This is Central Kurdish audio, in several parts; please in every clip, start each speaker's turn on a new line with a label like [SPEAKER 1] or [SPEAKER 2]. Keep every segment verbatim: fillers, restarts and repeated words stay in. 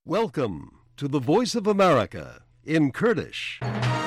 [SPEAKER 1] Welcome to the Voice of America in Kurdish.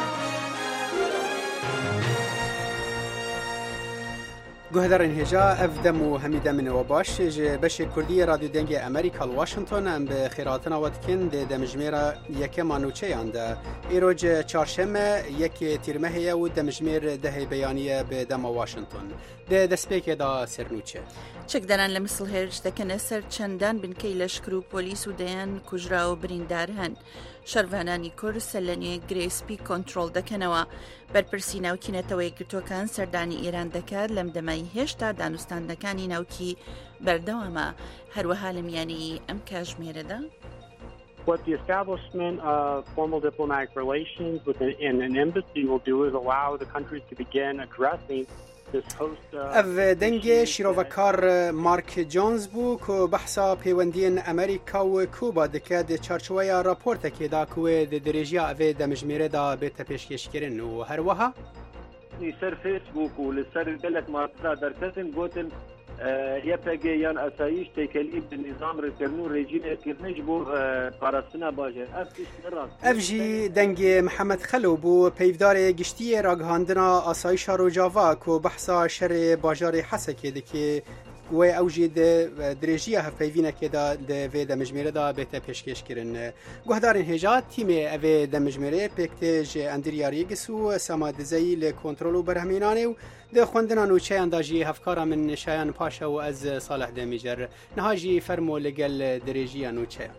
[SPEAKER 2] گوهدارن هجا اف دمو همیده من و باش جه بش کردی رادیو دنگ امریکا الواشنطن ام به خیراتنا ودکن ده دمجمیر یک مانوچه یانده ایروج چارشمه یک تیرمه هیه و دمجمیر ده بیانیه به دم واشنطن ده دسپیک دا سرنوچه
[SPEAKER 3] چک دارن لمثل هرج دکنه سر چندان بن که لشکر و پلیس و دیان کجرا و بریندار هن شروانانی کور سلنی گریسپی کنترل دکنوا برپرسی ناوکی نتوی گرتوکان سردانی ایران دکار لم دمای هشتا دانستاندکانی ناوکی بردوما هروها لمیانی ام کاژمیر ده.
[SPEAKER 4] What the establishment of formal diplomatic relations with an, in an embassy will do is allow the countries to begin addressing
[SPEAKER 2] اف دنگ شیروکار مارک جونز بو که بحثا پیوندین امریکا و کوبا دکه ده چارچوه راپورت که دا کوه ده درجه اوه دمجمیره دا بیت پیشکش کرن و هر وها
[SPEAKER 5] سر فیسبوک و لسر بلک مارتزا در کسن گوتن یپگه یان اسایش تکلیب نظام رکرنو رژیم کرنج بو پاراستنا باشه
[SPEAKER 2] اف جی دنگ محمد خلو بو پیفدار گشتی راگهاندنا اسایش روجاوا کو بحثا شر باجار حسکه دکی و اوجی د درجیه هفیوینه که دا د و د مجمره دا بهته پیشکش کرن گهدارن هجا تیم او د مجمره پکتج اندریاریگسو سمادزی ل کنترل و برهمینانه و د خوندنا نوچه انداجی هفکارا من شایان پاشا و از صالح دمیجر نهاجی فرمو لگل درجیه نوچه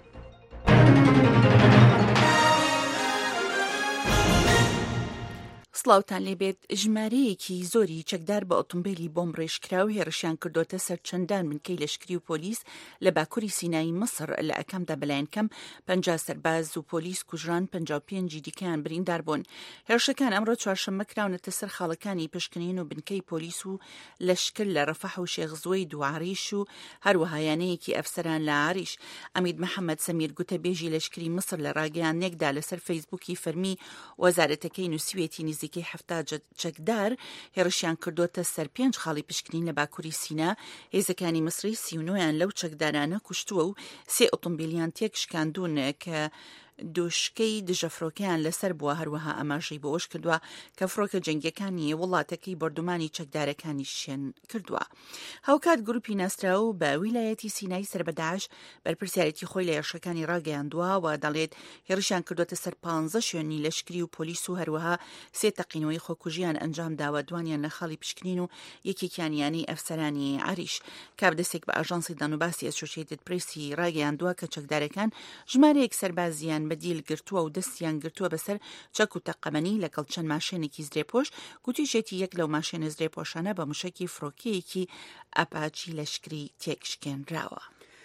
[SPEAKER 3] سڵاوتان لێبێت ژمارەیەکی زۆری چەکدار بە ئۆتۆمبیلی بۆم ڕێژکرا و هێرشیان کردوتە سەر چەندان بنکەی لەشکری و پۆلیس لە باکووری سینایی مەسر لە ئەکەمدا بەلایەنکەم پەنجا سەرباز و پۆلیس کوژران پەنجا و پێنجی دیکەیان بریندار بوون. هێرشەکان ئەمڕۆ چوارشەممە کراونەتە سەر خاڵەکانی پشکنین و بنکەی پۆلیس و لەشکر لە ڕەفەح و شێخزوەی دوعاریش و هەروەها یانەیەکی ئەفسەران لە عاریش. ئەمید محەممەد سەمیر گوتەبێژی لەشکری مەسر لە ڕاگەیانێکدا لەسەر فەیسبووکی فەرمی وەزارەتەکەی نووسویەتی نزیک که هفته چەکدار هێرشیان کردوتە سەر پێنج خاڵی پشکنین لە باکووری سینا هێزەکانی مصری سیونۆیان لەو چەکدارانە کوشتووە و سێ ئۆتۆمبیلیان تێک شکاندون کە دوشکەی دژەفرۆکەیان لەسەر بووە هەروەها ئەماژەی بۆ ئەوش کردووە کە فڕۆکە جەنگیەکانی وڵاتەکەی بەردومانی چەکدارەکانی شێن کردووە. هاوکات گروپی ناسراو بە ویلایەتی سینای سەر بە داعش بەرپرسیارەتی خۆی لە هێرشەکانی ڕاگەیاندووە و دەڵێت هێرشیان کردوتە سەر پانزە شوێنی لەشکری و پۆلیس و هەروەها سێ تەقینەوەی خۆکوژیان ئەنجام داوە دوانیان لە خاڵی پشکنین و یەکێکیانیانی ئەفسەرانی عریش. کابدەسێک بە ئاژانسی دانوباسی ئەسۆسیێتد پرێسی ڕاگەیاندووە کە چەکدارەکان ژمارەیەک سەربازیان بەدیل گرتووە و دەستیان گرتووە بەسەر چەک و تەقەمەنی لەگەڵ چەند ماشێنێکی زرێپۆش گوتیشێتی یەک لەو ماشێنە زرێپۆشانە بە موشکی فڕۆکەیەکی ئەپاچی لەشکری تێکشکێنراوە.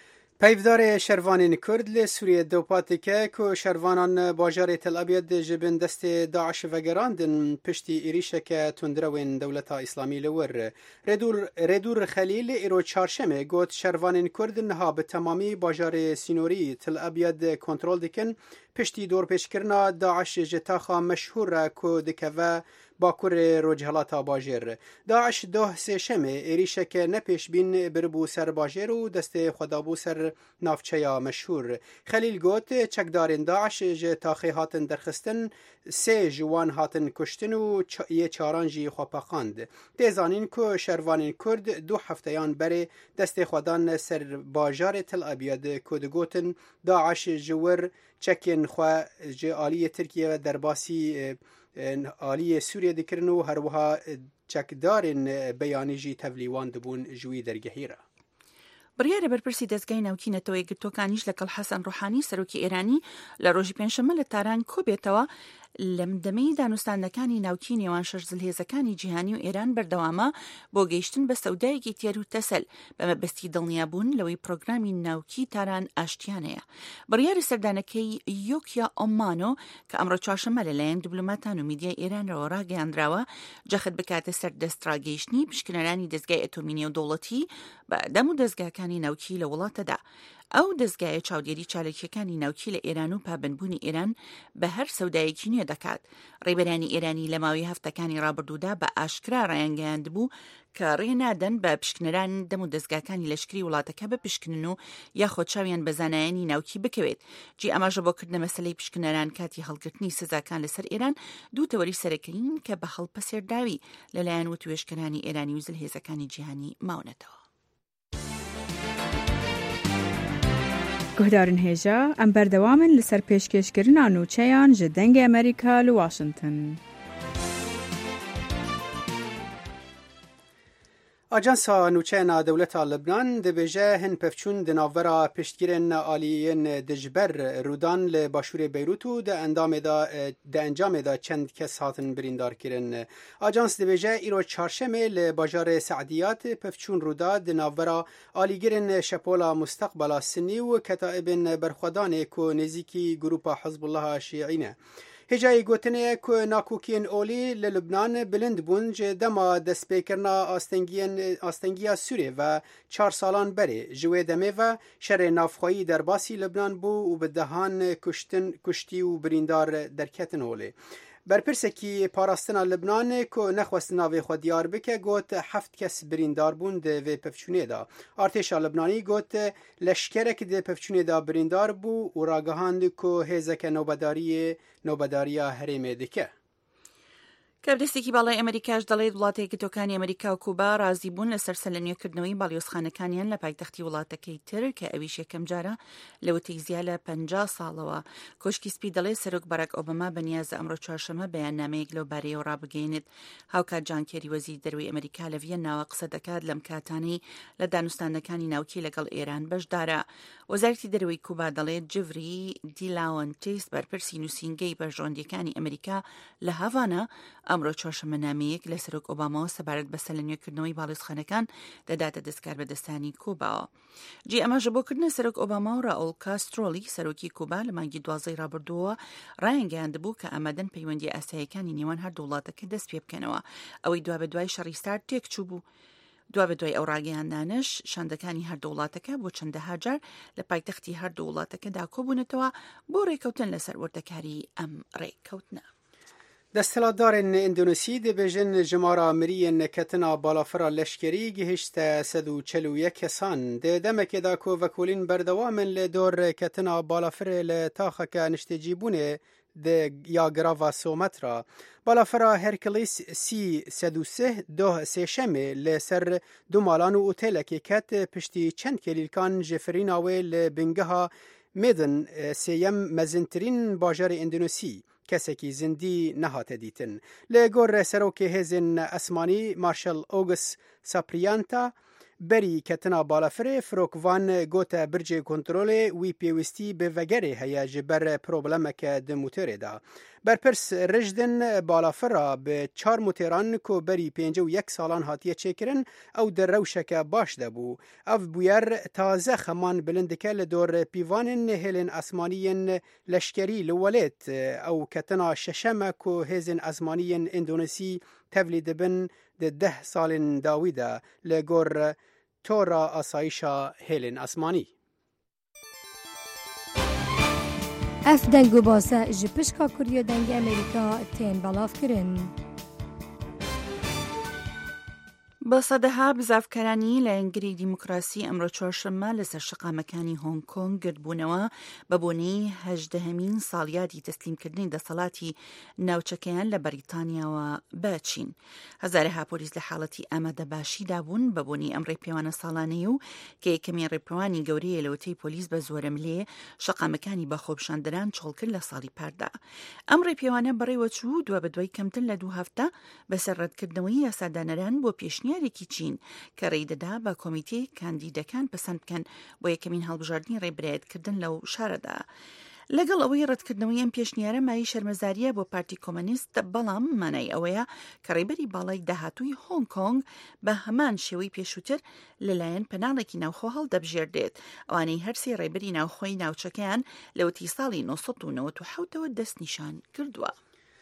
[SPEAKER 2] پیفدار شروانین کرد ل سوریه دوپاتیکه که شروانان باجار تل ابید جبن دست داعش و گراندن پشتی ایریشه که تندروین دولت اسلامی لور ردور ردور خلیل ایرو چهارشنبه گفت شروانین کرد نها به تمامی باجار سینوری تل ابید کنترل دکن پشتی دور پیشکرنا داعش جتاخا مشهور که دکوه باکور روجهلاتا باجر داعش دوه سه شمه ایریشه که نپیش بین بربو سر باجر و دست خدابو سر نافچه مشهور خلیل گوت چکدارین داعش جتاخی هاتن درخستن سه جوان هاتن کشتن و چ... یه چاران جی خوابخاند تیزانین که شروانین کرد دو هفتهان بره دست خودان سر باجار تل ابید کد گوتن داعش جور چکین خواه جالی ترکیه در باسی آلی سوریه دکرن و هروها چکدارن بیانی جی تبلیوان دبون جوی درگهیره.
[SPEAKER 3] بڕیارە بەرپرسی دەستگای ناوکی نەتەوەی گرتوەکانیش لەگەڵ حەسەن ڕوحانی سەرۆکی ئێرانی لە ڕۆژی پێنجشەممە لە تاران کۆبێتەوە لەم دەمەی دانوستاندەکانی ناوکی نێوان شەش زلهێزەکانی جیهانی و ئێران بەردەوامە بۆ گەیشتن بە سەودایەکی تێر و تەسەل بە مەبەستی دڵنیابوون لەوەی پرۆگرامی ناوکی تاران ئاشتیانەیە. بڕیاری سەردانەکەی یۆکیا ئۆمانۆ کە ئەمڕۆ چوارشەممە لەلایەن دیبلۆماتان و میدیای ئێرانەوە ڕاگەیاندراوە جەخت بکاتە سەر دەستڕاگەیشتنی پشکنەرانی دەستگای ئەتۆمی نێودەوڵەتی بە دەم و دەستگاکانی ناوکی لە وڵاتەدا. ئەو دەستگایە چاودێری چالێکیەکانی ناوکی لە ئێران و پابندبوونی ئێران بە هەر سەودایەکی نوێ دەکات. ڕێبەرانی ئێرانی لە ماوەی هەفتەکانی ڕابردوودا بە ئاشکرا ڕایانگەیاند بوو کە ڕێنادەن بە پشکنەران دەم و دەستگاکانی لەشکری وڵاتەکە بپشکنن و یاخۆ چاویان بە زانایانی ناوکی بکەوێت. جی ئەماژە بۆکردنە مەسەلەی پشکنەران کاتی هەڵگرتنی سزاکان لەسەر ئێران دوو تەوەری سەرەکەین کە بە هەڵپەسێرداوی لەلایەن وتوێشکەرانی ئێرانی و زلهێزەکانی جیهانی ماونەتەوە.
[SPEAKER 6] گهدارن هێژە ئەم بەردەوامن لەسەر پێشکەشکردنا نوچەیان ji dengê Amerîka li Washington.
[SPEAKER 2] Ajansa nûçeyna dewleta Libnan dibêje hin pevçûn di navbera piştgirên aliyên dijber Rûdan li başûrê Beyrût û di endamê da di encamê da çend kes hatin birîndarkirin. Ajans dibêje îro çarşemê li bajarê Seediyat pevçûn Rûda di navbera alîgirên Şepola Mustaqbela Sinnî û ketaîbên berxwedanê ku nêzîkî grûpa Hizbullaha Şîî ne. Hêjayê gotinê ku nakokiyên olî li Libnan bilind bûn ji dema destpêkirina astengiya Sûrê ve çar salan berê. Ji wê demê ve şerê navxwayî derbasî Libnan bû û bi dehan kuştin kuştî û birîndar derketin olê. Berpirsekî parastina Libnanê ku nexwestin navê xwe diyar bike got heft kes birîndar bûn di vê pevçûnê da. Artêşa Libnanî got leşkerek di pevçûnê da birîndar bû û ragihand ku hêzeke navbedariyê navbedariya herêmê dike.
[SPEAKER 3] کابرسێکی باڵای ئەمریکاش دەڵێت وڵاتە یەکگرتووەکانی ئەمریکا و کوبا ڕازی بوون لەسەر سەرلەنوێکردنەوەی باڵیۆزخانەکانیان لە پایتەختی وڵاتەکەی تر کە ئەویش یەکەم جارە لە وتەیزیا لە پەنجا ساڵەوە. کۆشکی سپی دەڵێت سەرۆک باراک ئۆباما بەنیازە ئەمڕۆ چوارشەمە بەیاننامەیەک لەو بارەیەوە ڕابگەێنێت. هاوکات جان کێری وەزیری دەرەوەی ئەمریکا لە ڤیەناوە قسە دەکات لەم کاتانەی لە دانوستانەکانی ناوکی لەگەڵ ئێران بەشدارە. وەزارەتی دەرەوەی کوبا دەڵێت جڤری دیلاوەنتیس بەرپرسی نووسینگەی بەژۆندیەکانی ئەمریکا لە هاڤانە ئەمڕۆ چوارشەمە نامەیەک لە سەرۆک ئۆباماوە سەبارەت بە سەرلەنوێکردنەوەی باڵیۆزخانەکان دەداتە دەستکار بەدەستانی کوباوە. جێ ئەمەژە بۆکردنە سەرۆک ئۆباما و ڕائۆڵ کاسترۆلی سەرۆکی کوبا لە مانگی دوازدەی ڕابردووە ڕایانگەیاند بوو کە ئامادەن پەیوەندی ئاساییەکانی نێوان هەردوو وڵاتەکە دەست پێ بکەنەوە. ئەوەی دوا بە دوای شەڕی سارد تێک چوو بوو. دوا بە دوای ئەو ڕاگەیاندانش شاندەکانی هەردوو وڵاتەکە بۆ چەندەها جار لە پایتەختی هەردوو وڵاتەکەدا کۆبوونەتەوە بۆ ڕێکەوتن لەسەر وردەکاری ئەم ڕێککەوتنە.
[SPEAKER 2] دەستهڵاتدارên ئیندونوسî dibêjin jimara miriyên ketina balafira leşkerî gihîşte sed û çel û yek kesan. Di demekê da ku vekolîn berdewam in li dor ketina balafirê li taxeke niştecîbûnê de ya grava Sometra. Balafira Hercules sî sed û sih doh sêşemê li ser du malan û otelekê ket piştî çend kelîlkan ji firîna wê li bingeha Medan sêyem mezintirîn bajarê Îndonûsî. Kesekî zindî nehate dîtin. Li gor serokê hêzên esmanî Marshal August Saprianta berî ketina balafirê firokvan gote bircê kontrolê wî pêwîstî bi vegerê heye ji ber problemeke di motorê da. Berpirs rijdin balafira bi çar moteran ku berî pênc û yek salan hatiye çêkirin ew di rewşeke baş de bû. Ev bûyer taze xeman bilind dike li dor pîvanên hêlên esmaniyên leşkerî li Welêt ew ketina şeşeme ku hêzên esmaniyên Îndonûsî tevlî dibin di deh salên dawî de li gor tora asayişa hêlên esmanî.
[SPEAKER 7] Ev deng û base ji pişka Kuriya dengê Amerîka tên belavkirin.
[SPEAKER 3] بە سەدەها بزافکەرانی لە ئەنگری دیموکراسی ئەمڕۆ چوارشەممە لەسەر شەقامەکانی هۆنگ کۆنگ گردبوونەوە بە بۆنەی هەژدەهەمین ساڵیادی تەسلیمکردنی دەسەڵاتی ناوچەکەیان لە بەریتانیاوە بە چین. هەزارەها پۆلیس لە حاڵەتی ئامادەباشیدا بوون بە بۆنەی ئەم ڕێپێوانە ساڵانەی و کە یەکەمین ڕێپێوانی گەورەیە لەوەتەی پۆلیس بە زۆرم لێ شەقامەکانی بەخۆپشاندەران چۆڵکرد لە ساڵی پاردا. ئەم ڕێپێوانە بەڕێوە چوو دووە بە دوای کەمتر لە دوو هەفتە بەسەر ڕەتکردنەوەی یاسادانەران بۆ پێشنیار یارێکی چین کە ڕێدەدا بە کۆمیتەی کاندیدەکان پەسەند بکەن بۆ یەکەمین هەڵبژاردننی ڕێبرایەتکردن لەو شارەدا. لەگەڵ ئەوەی ڕەتکردنەوەی ئەم پێشنیارە مای شەرمەزاریە بۆ پارتی کۆمۆنیست، بەڵام مانای ئەوەیە کە ڕێبەری باڵای داهاتووی هۆنگ کۆنگ بە هەمان شێوەی پێشووتر لەلایەن پەناڵێکی ناوخۆ هەڵدەبژێردێت. ئەوانەی هەرسێ ڕێبەری ناوخۆی ناوچەکەیان لەوەتی ساڵی نۆ سەد و نەوەت و حەوتەوە دەست نیشان کردووە.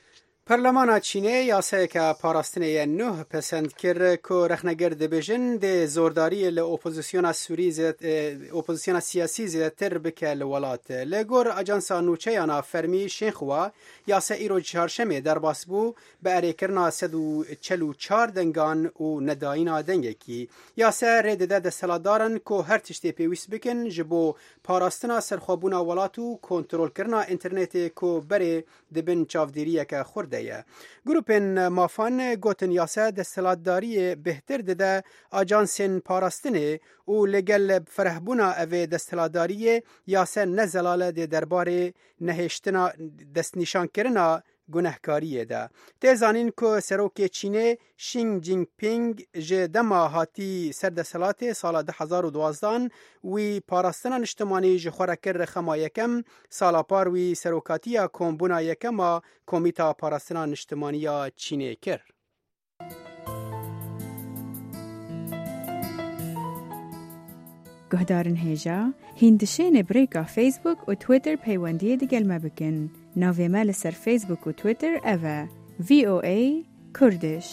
[SPEAKER 2] پەرلەمانە چینێ یاسایەکە پاراستنەیە نۆ پەسەند کرد کە رەخنەگەر دەبێژن دێ زۆرداریە لە ئۆپۆزیسیۆنا سووری ئۆپۆزیسیۆنا سیاسی زیاتر بکە لە وڵاتە لە گۆر ئاجانسا نوچەیانە فەرمی شێنخوا یاسا ئیرۆ چهارشەمێ دەرباس بوو بە ئەرێکردنا سەد و چەل و چار دەنگان و نەداینا دەنگێکی یاسا ڕێدەدا دەسەڵاتدارن کۆ هەر تشتێ پێویست بکن ji بۆ پاراستنا سەرخۆبوونا وڵات و کۆنترۆلکردنا ئینترنێتێ کۆ بەرێ دەبن چاودێریەکە خوردەیە گروپên mafan gotin yasa desthilatdariyê bêhtir dide ajansên parastinê û lêgel ferehbûna evê desthilatdariyê yasa ne zelale dê derbarê nehêştina destnîşankirina gunehkariyê de. Tê zanîn ku serokê Çînê Xi Jinping ji dema hatî serdesthilatê sala di hezar û duwazdan wî parastina niştimanî ji xwe re kir rexema yekem sala par wî serokatiya kombûna yekema Komîta Parastina Niştimaniya Çînê kir.
[SPEAKER 6] Guhdarin hêja hîndişênê birêka Facebook û Twitter peywendiyê digel me bikin. Navê me li ser Facebook û Twitter ev e V O A Kurdish.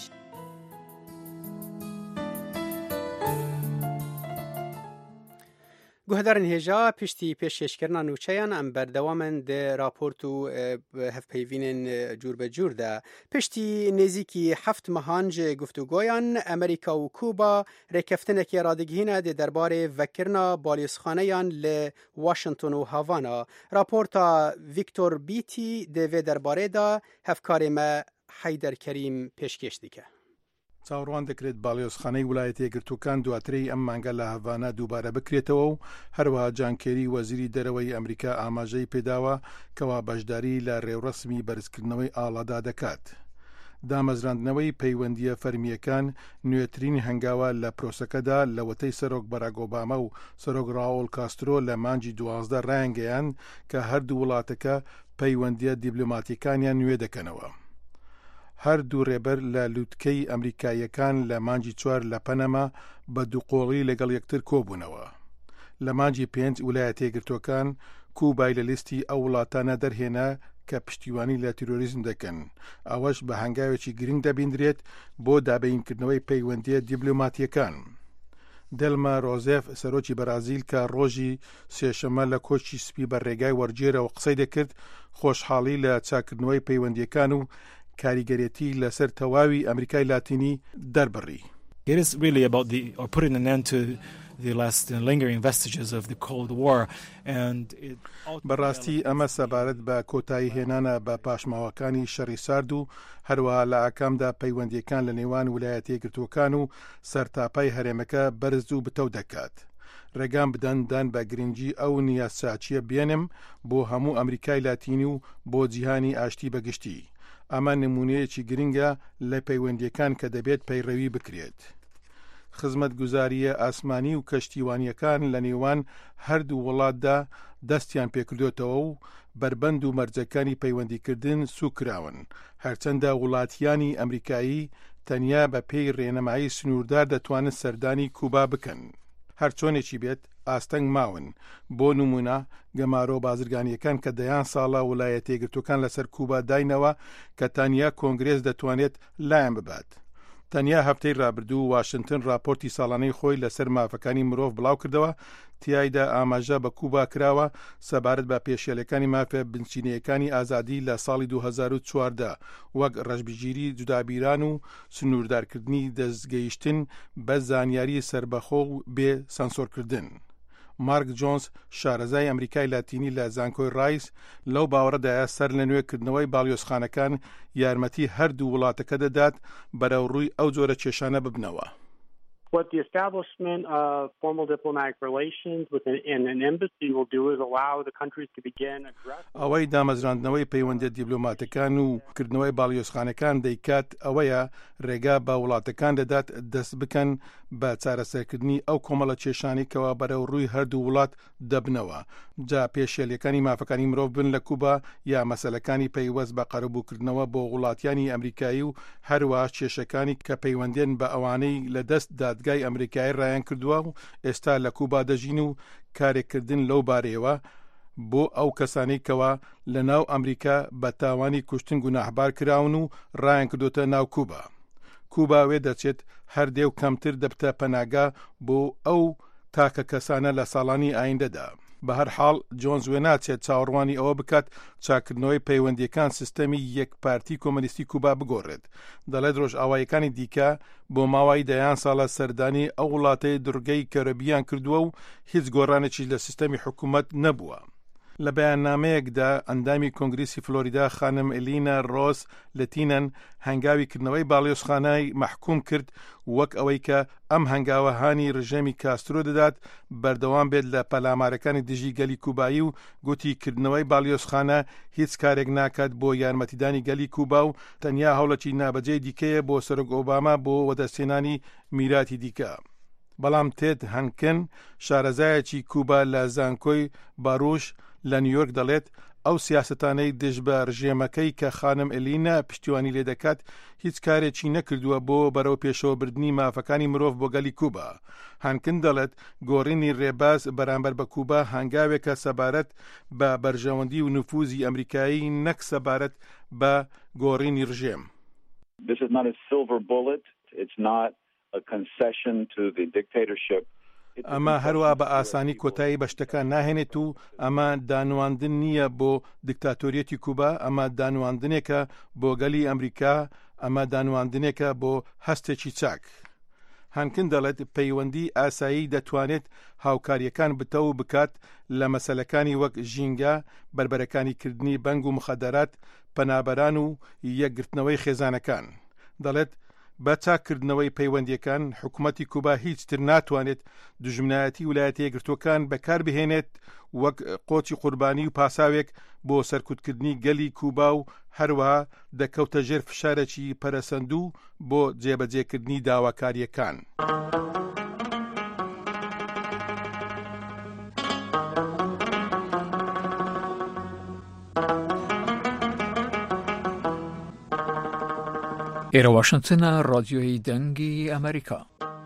[SPEAKER 2] Guhdarin hêja piştî pêşkêşkirina nûçeyan em berdewamin dê raport û hevpeyvînên cûrbecûr de. Piştî nêzîkî heft mehan ji guftûgoyan Amerîka û Kuba rêkeftinekê radigihîne dê derbarê vekirina balyozxaneyan li Washington û Havana. Raporta Victor Beatty dê vê derbarê de hevkarê me Heyder Kerîm pêşkêş dike.
[SPEAKER 8] چاوەڕوان دەکرێت باڵیۆزخانەی ویلایەتە یەکگرتووەکان دواترەی ئەم مانگە لە هەڤانە دووبارە بکرێتەوە و هەروەها جان کێری وەزیری دەرەوەی ئەمریکا ئاماژەی پێداوە کەوا بەشداری لە ڕێوڕسمی بەرزکردنەوەی ئاڵادا دەکات. دامەزراندنەوەی پەیوەندیە فەرمیەکان نوێترین هەنگاوە لە پرۆسەکەدا لە وەتەی سەرۆک بەراک ئۆباما و سەرۆک ڕاوڵ کاسترۆ لە مانجی دوازدە ڕایانگەیان کە هەردوو وڵاتەکە پەیوەندیە دیبلۆماتیکانیان نوێ دەکەنەوە. هەردوو ڕێبەر لە لووتکەی ئەمریکایەکان لە مانجی چوار لە پەنەما بە دووقۆڵی لەگەڵ یەکتر کۆبوونەوە. لە مانجی پێنج ویلایەتە یەکگرتووەکان کوبای لە لیستی ئەو وڵاتانە دەرهێنا کە پشتیوانی لە تیرۆریزم دەکەن. ئەوەش بە هەنگاوێکی گرنگ دەبیندرێت بۆ دابینکردنەوەی پەیوەندیە دیبلۆماتیەکان. دلما ڕۆزێف سەرۆکی بەرازیل کە ڕۆژی سێشەمە لە کۆچی سپی بە ڕێگای وەرجێرەوە قسەی دەکرد خۆشحاڵی لە چاکردنەوەی پەیوەندیەکان و کاریگەرێتی لەسەر تەواوی ئەمریکای لاتینی دەربڕی.
[SPEAKER 9] It is really about the or putting an end to the last uh, lingering vestiges of the Cold War and it
[SPEAKER 8] بەڕاستی ئەمە سەبارەت بە کۆتایی هێنانە بە پاشماوەکانی شەڕی سارد و هەروەها لە ئاکامدا پەیوەندیەکان لە نێوان ویلایەتە یەکگرتووەکان و سەرتاپای هەرێمەکە بەرز و بتەو دەکات. ڕێگان بدەن دان بە گرنگی ئەو نیاساچیە بێنم بۆ هەموو ئەمریکای لاتینی و بۆ جیهانی ئاشتی بەگشتی. ئەمە نمونەیەکی گرنگە لە پەیوەندیەکان کە دەبێت پەیڕەوی بکرێت. خزمەت گوزاریە ئاسمانی و کەشتیوانیەکان لە نێوان هەردوو وڵاتدا دەستیان پێکردوێتەوە و بربەند و مەرجەکانی پەیوەندیکردن سوکراون هەرچەندە وڵاتیانی ئەمریکایی تەنیا بە پێی ڕێنەمایی سنووردار دەتوانن سەردانی کوبا بکەن. هەرچۆنێکی بێت ئاستەنگ ماون بۆ نمونە گەمارۆ بازرگانیەکان کە دەیان ساڵە ویلایەتە یەکگرتووەکان لەسەر کوبا داینەوە کە تەنیا کۆنگرێس دەتوانێت لایەن ببات. تەنیا هەفتەی ڕابردوو واشنگتن راپۆرتی ساڵانەی خۆی لەسەر مافەکانی مرۆڤ بڵاو کردەوە تیایدا ئاماژە بە کوبا کراوە سەبارەت بە پێشێلەکانی مافە بنچینەکانی ئازادی لە ساڵی دوو هەزار و چواردە وەک ڕەشبگیری جودابیران و سنووردارکردنی دەستگەیشتن بە زانیاری سربەخۆ و بێ سانسۆرکردن. مارک جۆنس شارەزای ئەمریکای لاتینی لە زانکۆی ڕایس لەو باوەڕەدایە سەر لە نوێکردنەوەی باڵیۆزخانەکان یارمەتی هەردوو وڵاتەکە دەدات بەرەو ڕووی ئەو جۆرە کێشانە ببنەوە.
[SPEAKER 4] What the establishment of formal diplomatic relations with an, in an embassy will do is allow the countries to begin addressing.
[SPEAKER 8] ئەوەی دامەزراندنەوەی پەیوەندی دیبلۆماتەکان و کردنەوەی باڵیۆزخانەکان دەیکات ئەوەیە ڕێگا بە وڵاتەکان دەدات دەست بکەن بە چارەسەرکردنی ئەو کۆمەڵە کێشانی کەوا بەرەو ڕووی هەردوو وڵات دەبنەوە. جا پێشێلەکانی مافەکانی مرۆڤ بن لە کوبا یا مەسەلەکانی پەیوەست بە قەرەبووکردنەوە بۆ وڵاتیانی ئەمریکایی و هەروە کێشەکانی کە پەیوەندێن بە ئەوانەی لە دەست دادگای ئەمریکایی ڕایان کردووە و ئێستا لە کوبا دەژین و کارێککردن لەو بارەیەوە بۆ ئەو کەسانەی کەوا لە ناو ئەمریکا بە تاوانی کوشتن گوناحبار کراون و ڕایان کردوتە ناو کوبا. کوبا وێ دەچێت هەردێ و کەمتر دەبتە پەناگا بۆ ئەو تاکە کەسانە لە ساڵانی ئایندەدا. بە هەر حاڵ جۆنز وێ ناچێت چاوەڕوانی ئەوە بکات چاکردنەوەی پەیوەندیەکان سیستەمی یەک پارتی کۆمۆنیستی کوبا بگۆڕێت. دەڵێت ڕۆژئاواییەکانی دیکە بۆ ماوەی دەیان ساڵە سەردانی ئەو وڵاتەی دورگەی کەرەبیان کردووە و هیچ گۆڕانێکی لە سیستەمی حکوومەت نەبووە. لە بەیاننامەیەکدا ئەندامی کۆنگریسی فلۆریدا خانم ئەلینا ڕۆس لەتینەن هەنگاویکردنەوەی باڵیۆزخانای مەحکوم کرد وەک ئەوەی کە ئەم هەنگاوە هانی ڕژێمی کاسترۆ دەدات بەردەوام بێت لە پەلامارەکانی دژی گەلی کوبایی و گوتی کردنەوەی باڵیۆزخانە هیچ کارێک ناکات بۆ یارمەتیدانی گەلی کوبا و تەنیا هەوڵەکی نابەجێی دیکەیە بۆ سەرۆک ئۆباما بۆ وەدەستێنانی میراتی دیکە. بەڵام تێد هەنکن شارەزایەکی کوبا لە زانکۆی باڕوش لە نیویۆرک دەڵێت ئەو سیاسەتانەی دژ بە ڕژێمەکەی کە خانم ئەلینا پشتیوانی لێ دەکات هیچ کارێکی نەکردووە بۆ بەرەو پێشەوەبردنی مافەکانی مرۆڤ بۆ گەلی کوبا. هەنکن دەڵێت گۆڕینی ڕێباز بەرامبەر بە کوبا هەنگاوێکە سەبارەت بە بەرژەوەندی و نفوزی ئەمریکایی نەک سەبارەت بە گۆڕینی ڕژێم.
[SPEAKER 10] This is not a silver bullet. It's not a concession to the dictatorship.
[SPEAKER 8] ئەمە هەروە بە ئاسانی کۆتایی بە شتەکان ناهێنێت و ئەمە دانواندن نییە بۆ دیکتاتۆریەتی کوبا، ئەمە دانواندنێکە بۆ گەلی ئەمریکا، ئەمە دانواندنێکە بۆ هەستێکی چاک. هەنکن دەڵێت پەیوەندی ئاسایی دەتوانێت هاوکاریەکان بتە و بکات لە مەسەلەکانی وەک ژینگە، بربەرەکانی کردنی بەنگ و مخەدەرات، پەنابەران و یەکگرتنەوەی خێزانەکان. دەڵێت بە چاکردنەوەی پەیوەندیەکان حکوومەتی کوبا هیچ تر ناتوانێت دژمنایەتی ویلایەتە یەکگرتووەکان بەکاربهێنێت وەک قۆچی قوربانی و پاساوێک بۆ سەرکوتکردنی گەلی کوبا و هەروەها دەکەوتە ژێر فشارێکی پەرەسەندوو بۆ جێبەجێکردنی داواکاریەکان.
[SPEAKER 11] ئێرە واشنگتنە ڕادیۆی دەنگی ئەمریکا.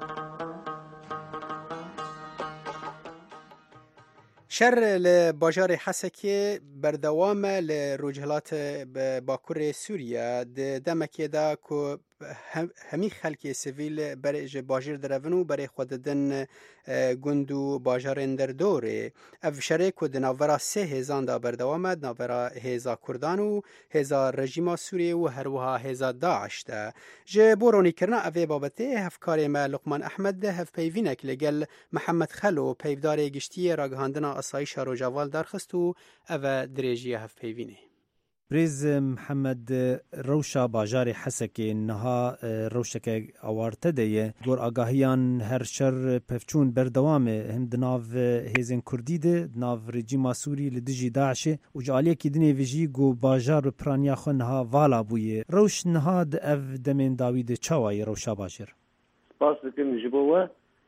[SPEAKER 2] شەر لە باژارێ حەسەکێ بەردەوامە لە ڕۆژهەڵاتە باکوورێ سووریا دەمەکێدا کۆ هەمی خەلکی سڤیل بەرێ باژێر دەرەڤن و بەرێ خۆ دەدەن گوند و باژارên دەردۆرێ. ئەڤ شەرێک و دناڤەرا سێ هێزاندا بەردەوامە دناڤەرا هێزا کوردان و هێزا ڕژیما سووریە و هەروەها هێزا داعشدا. ji بۆ ڕۆنیکردنا ئەvê بابەتê hevkarê me Luqman Ehmed de hevpeyvînek lêgel Mihemed Xelo peyvdarê giştiyê ragihandina asayîşa Rojava darxist û ev e dirêjiya hevpeyvînê.
[SPEAKER 12] برێز محەممەد ڕەوشا باژارێ حەسەکێ نەها ڕەوشەکە ئەوارتە دەیە گۆر ئاگاهیان هەر شەر پەفچوون بەردەوامێ هەم دناو هێزên کوردی de nav rejîma Sûrî li dijî Daişê û ji aliyekî dinê vê jî got bajar bi piraniya xwe niha vala bûye. Rewş niha di ev demên dawî de çawa ye Rewşa Bajêr?
[SPEAKER 5] Spas dikim ji bo we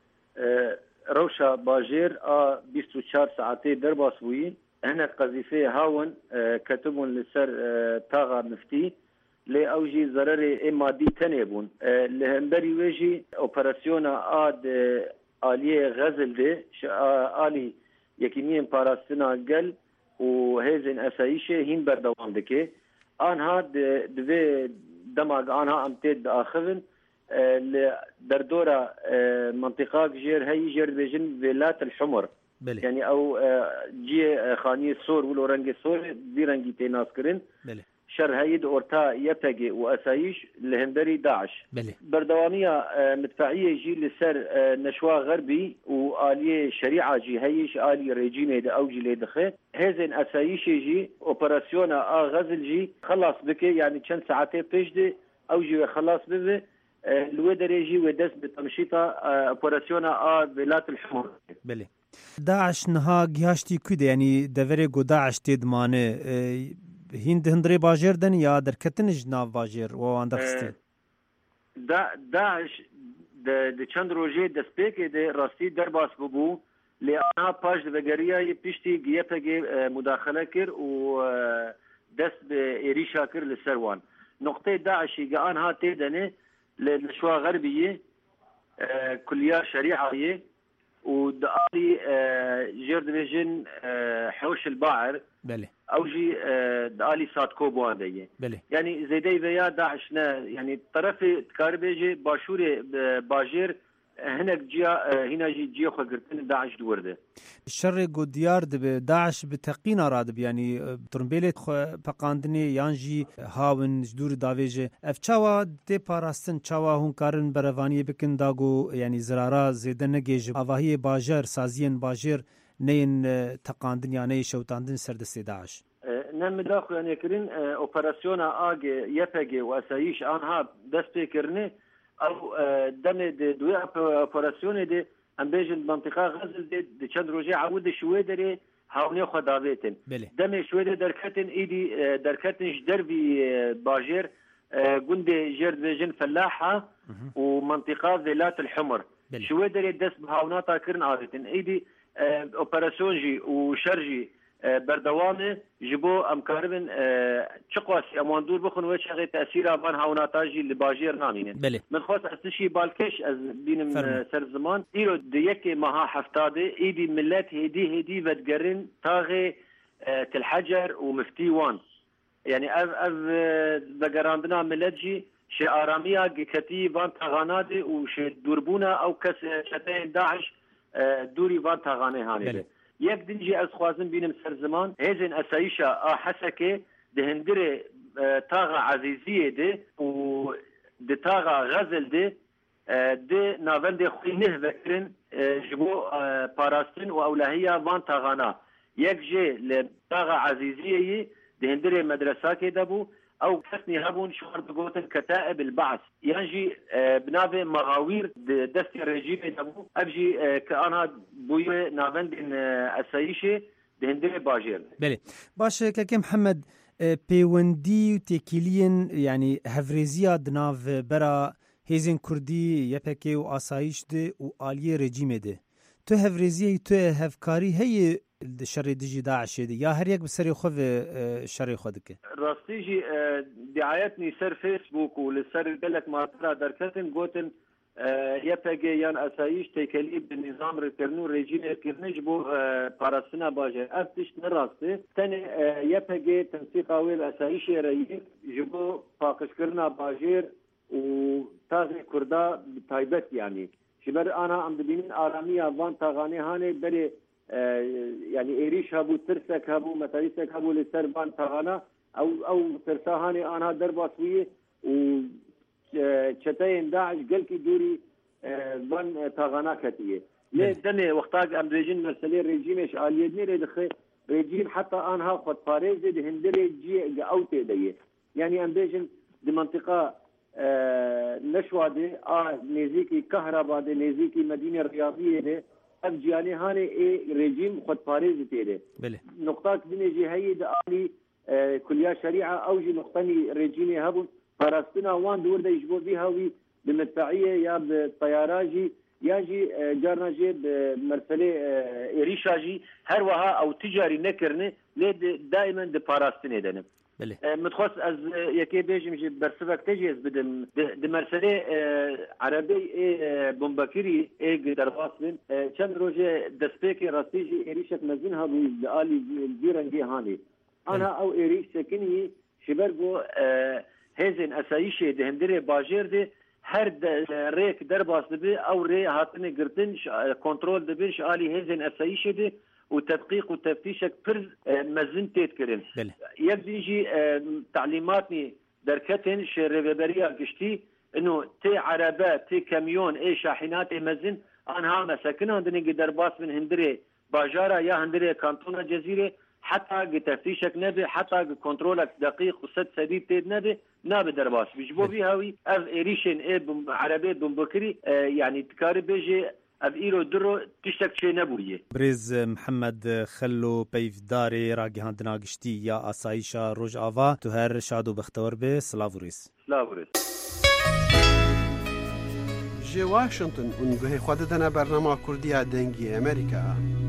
[SPEAKER 5] Rewşa Bajêr a bîst û çar saetê derbas bûyî. هنا قذيفة هاون كتبون لسر تاغا مفتي لأوجي ضرر مادي تنبون لهمبري ويجي اوبراسيونا آد آلية غزل دي آلي يكيمين باراستنا قل وهيزن أسايشة هين بردوان دكي آنها دوي دماغ آنها امتد آخرن لدردورة منطقة جير هاي جير بيجن ولاية الحمر بله. يعني او جي خاني الصور ولو رنگ الصور دي رنگي تناس كرن بله. شر هيد اورتا يبتغي واسايش لهندري داعش بله. بردوامية مدفعية جي لسر نشوا غربي وآلية شريعة جي هيش آلي ريجيمي دا اوجي ليدخي هزن اسايش جي اوبراسيونا آ غزل جي خلاص بكي يعني چند ساعتين پیش دي اوجي خلاص ببه الودري جي ودس بتمشيطة اوبراسيونا آ بلات الحمر
[SPEAKER 12] بله. داعش نها گیهاشتی کده یعنی دوره گو داعش تید مانه هند هندری باجر دن یا درکتنج ناو باجر و آن درسته
[SPEAKER 5] دا داعش د چند روزه دسپیک ده راستی در باس ببو لیانا پاش دگریا پیشتی گیپگی مداخله کر و دست به ایریشا کر لسروان نقطه داعشی گان ها تیدنه لشوا غربیه کلیه شریعه ودالي جير ديفيجن حوش الباعر
[SPEAKER 12] بله
[SPEAKER 5] اوجي دالي ساتكو بوانديه
[SPEAKER 12] بله
[SPEAKER 5] يعني زيدي بيا داعشنا يعني طرف تكاربيجي باشوري باجير هناك جيا هنا جي جيا خقرتن داعش دورده
[SPEAKER 12] الشر قديار دب داعش بتقينا رادب يعني ترمبيلت بقاندني يانجي هاون جدور داويجه افچاوا دي باراستن چاوا هون کارن بروانی بکن داگو يعني زرارا زيدن نگيج اواهي باجر سازين باجر نين تقاندن يعني شوتاندن سردست داعش
[SPEAKER 5] نم داخل يعني كرين اوبراسيون اج يفج واسايش انها دست كرني او دم دوی اپراسیون دی ام بیجن منطقه غزل دی د چند روزه عود شویدری هاونی خداویتن دم شویدر درکتن ایدی درکتن دربی باجر گوند جرد بیجن فلاحه ومنطقه ذلات الحمر شویدری دست بهاوناتا کرن عادتن ایدی اپراسیون جی وشرجي بردوامه جبو امكاربن چقواسی امان دور بخون و چغی تأثیر آبان هاوناتاجی لباجیر نامینن من خواست استشی بالکش از بینم سر زمان ایرو دیکی ماها هفتاده ایدی ملت هدی هدی ودگرن تاغی تلحجر ومفتیوان يعني اف اف بقراندنا ملتجي شي اراميه كتي فان تغانادي وشي دوربونا او كس شتين داعش دوري فان تغاني هاني یک دنجي از خوازم بينم سر زمان هزن اسايشا حسكه دهندره تاغا عزيزيه دي و دي تاغا غزل دي دي نافند خوي نه بكرن جبو باراستن و اولهيه فان تغانا یک جي لتاغا عزيزيه دهندره مدرسه كده بو او كسني هبون شهر بقوتن كتائب البعث ينجي بنافي مغاوير دستي الرجيم دبو ابجي كأنا بوي نافند ان اسايشي دهندره باجير
[SPEAKER 12] بله باش كاكي محمد بيوندي وتكيلين يعني هفريزيا دناف برا هيزن كردي يبكي واسايش دي واليه رجيم دي تو هفريزيا تو هفكاري هي الشر ديجي داعش دي يا هر يك بسري خو الشر خودك
[SPEAKER 5] راستيجي دعايتني سر فيسبوك ولسر دلك ما ترى دركتن قوتن يبقى يان اسايش تكليب بالنظام ركرنو ريجيم كرنج بو باراسنا باجه افتش نراستي ثاني يبقى تنسيق اويل اسايش ريجيم جبو باقش كرنا باجير وتاغي كردا بتايبت يعني شبر انا عم ببين اراميه فان تاغاني هاني بري يعني إيريش هابو ترسك هابو متاريسك هابو للسربان تغانا أو أو ترساهاني أنا دربا سوية و شتاين داعش قلكي دوري بان تغانا كتية ليه دني وقتاق أم ريجين مرسلي ريجيمش آليدني ريدخي ريجيم حتى أنها خد باريزي دي هندري جي أوتي دي يعني أم ريجين دي منطقة نشوى دي آه نيزيكي كهرباء دي نيزيكي مدينة رياضية دي افجاني هاني اي ريجيم خد باريز تيري
[SPEAKER 12] بله
[SPEAKER 5] نقطات بنيجي هي دالي آه كليا شريعه اوجي نقطني ريجيمي هبو فلسطين وان دور دا يجبو بيها وي بمدفعيه يا بطياراجي ياجي آه جارنا جي بمرسله آه ايريشاجي هر وها او تجاري نكرني لي دائما دي فلسطين دنم
[SPEAKER 12] بله
[SPEAKER 5] متخص از یکی بیشم جی برسبک تجهز بدم دمرسله عربی بمبکری ایک درباسن چند روزه دستپیکی راستیجی ایریشت مزین ها بوی دالی بیرنگی هانی انا او ایریش سکنی شبرگو هزین اسایشه دهندره باجر ده هر ریک درباس دبی او ری هاتنی گرتن کنترول دبی شالی هزین اسایشه ده وتدقيق وتفتيشك فرز مزن تيتكرن يبديجي تعليماتني دركتن شربريا قشتي انه تي عربات تي كاميون اي شاحنات اي مزن انها مساكن عندنا درباس من هندري باجارة يا هندري كانتونا جزيرة حتى تفتيشك نبي حتى كنترولك دقيق وسد سديد تيد نبي نابي درباس بيجبو بيهاوي اف ايريشن اي عربية بمبكري يعني تكاري بيجي ابيرو درو تشتك شي نبويه
[SPEAKER 12] بريز محمد خلو بيفداري راقي هاندنا قشتي يا اسايشا روج آوا تو هر شادو بختور به سلاوريس
[SPEAKER 5] سلاوريس
[SPEAKER 2] جي واشنطن ونگوه خوددنا برنامه كردية دنگي امريكا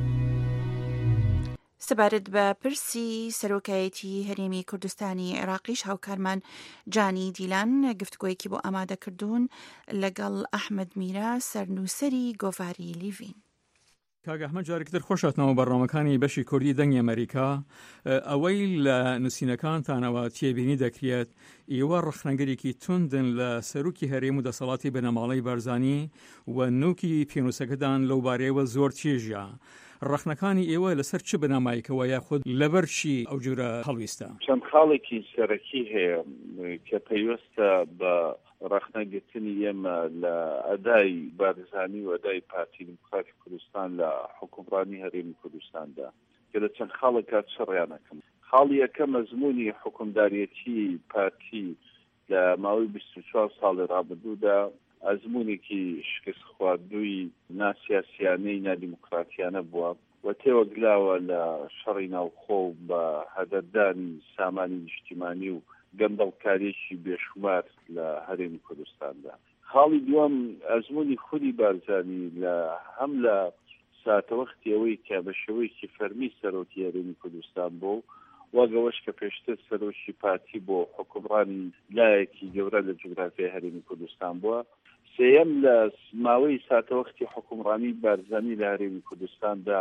[SPEAKER 3] سەبارەت بە پرسی سەرۆکایەتی هەرێمی کوردستانی عێراقیش هاوکارمان جانی دیلان گفتگۆیەکی بۆ ئامادەکردوون لەگەڵ ئەحمەد میرا سەرنووسەری گۆڤاری لیڤین.
[SPEAKER 11] کاگە ئەحمەد جارێکتر خۆشاتنەوە بەڕامەکانی بەشی کوردی دەنگی ئەمریکا ئەوەی لە نووسینەکانتانەوە تێبینی دەکرێت ئێوە ڕخنەگەرێکی توندن لە سەرروکی هەرێم و دەسەڵاتی بنەماڵەی بەرزانی و نوکی پێنووسەکەدان لەو بارەیەوە زۆر چێژە. ڕخنەکانی ئێوە لەسەر چ بنەمایکەوە یاخود لەبەر چی ئەو جورە هەڵویستە؟
[SPEAKER 10] چەند خاڵێکی سەرەکی هەیە کە پەیوەستە بە ڕخنەگرتنی ئێمە لە ئەدای بارزانی و ئەدای پارتی دموکراتی کوردستان لە حکومڕانی هەرێمی کوردستاندا کە لە چەند خاڵێکات چڕیانەکەم. خاڵی یەکەم مەزموونی حکومدارەتی پارتی لە ماوەی بیست و چوار ساڵی ڕابردوودا ئەزمونێکی شکست خواردووی ناسیاسیانەی نادیموکراتیانە بووە و تێوەگلاوە لە شەڕی ناوخۆ بە هەدەردانی سامانی نیشتیمانی و گەندەڵکاریەکی بێشمار لە هەرێمی کوردستاندا. خاڵی دووەم ئەزموونی خودی بارزانی لە هەم لە ساتەوەختی ئەوەی کە بە شێوەیەکی فەرمی سەرۆکی هەرێمی کوردستان بوو واگەوەش کە پێشتر سەرۆکی پارتی بۆ حکومڕانی لایەکی گەورە لە جوگرافیای هەرێمی کوردستان بووە. سێەم لە ماوەی ساتەوەختی حکومڕانی بارزانی لە هەرێمی کوردستاندا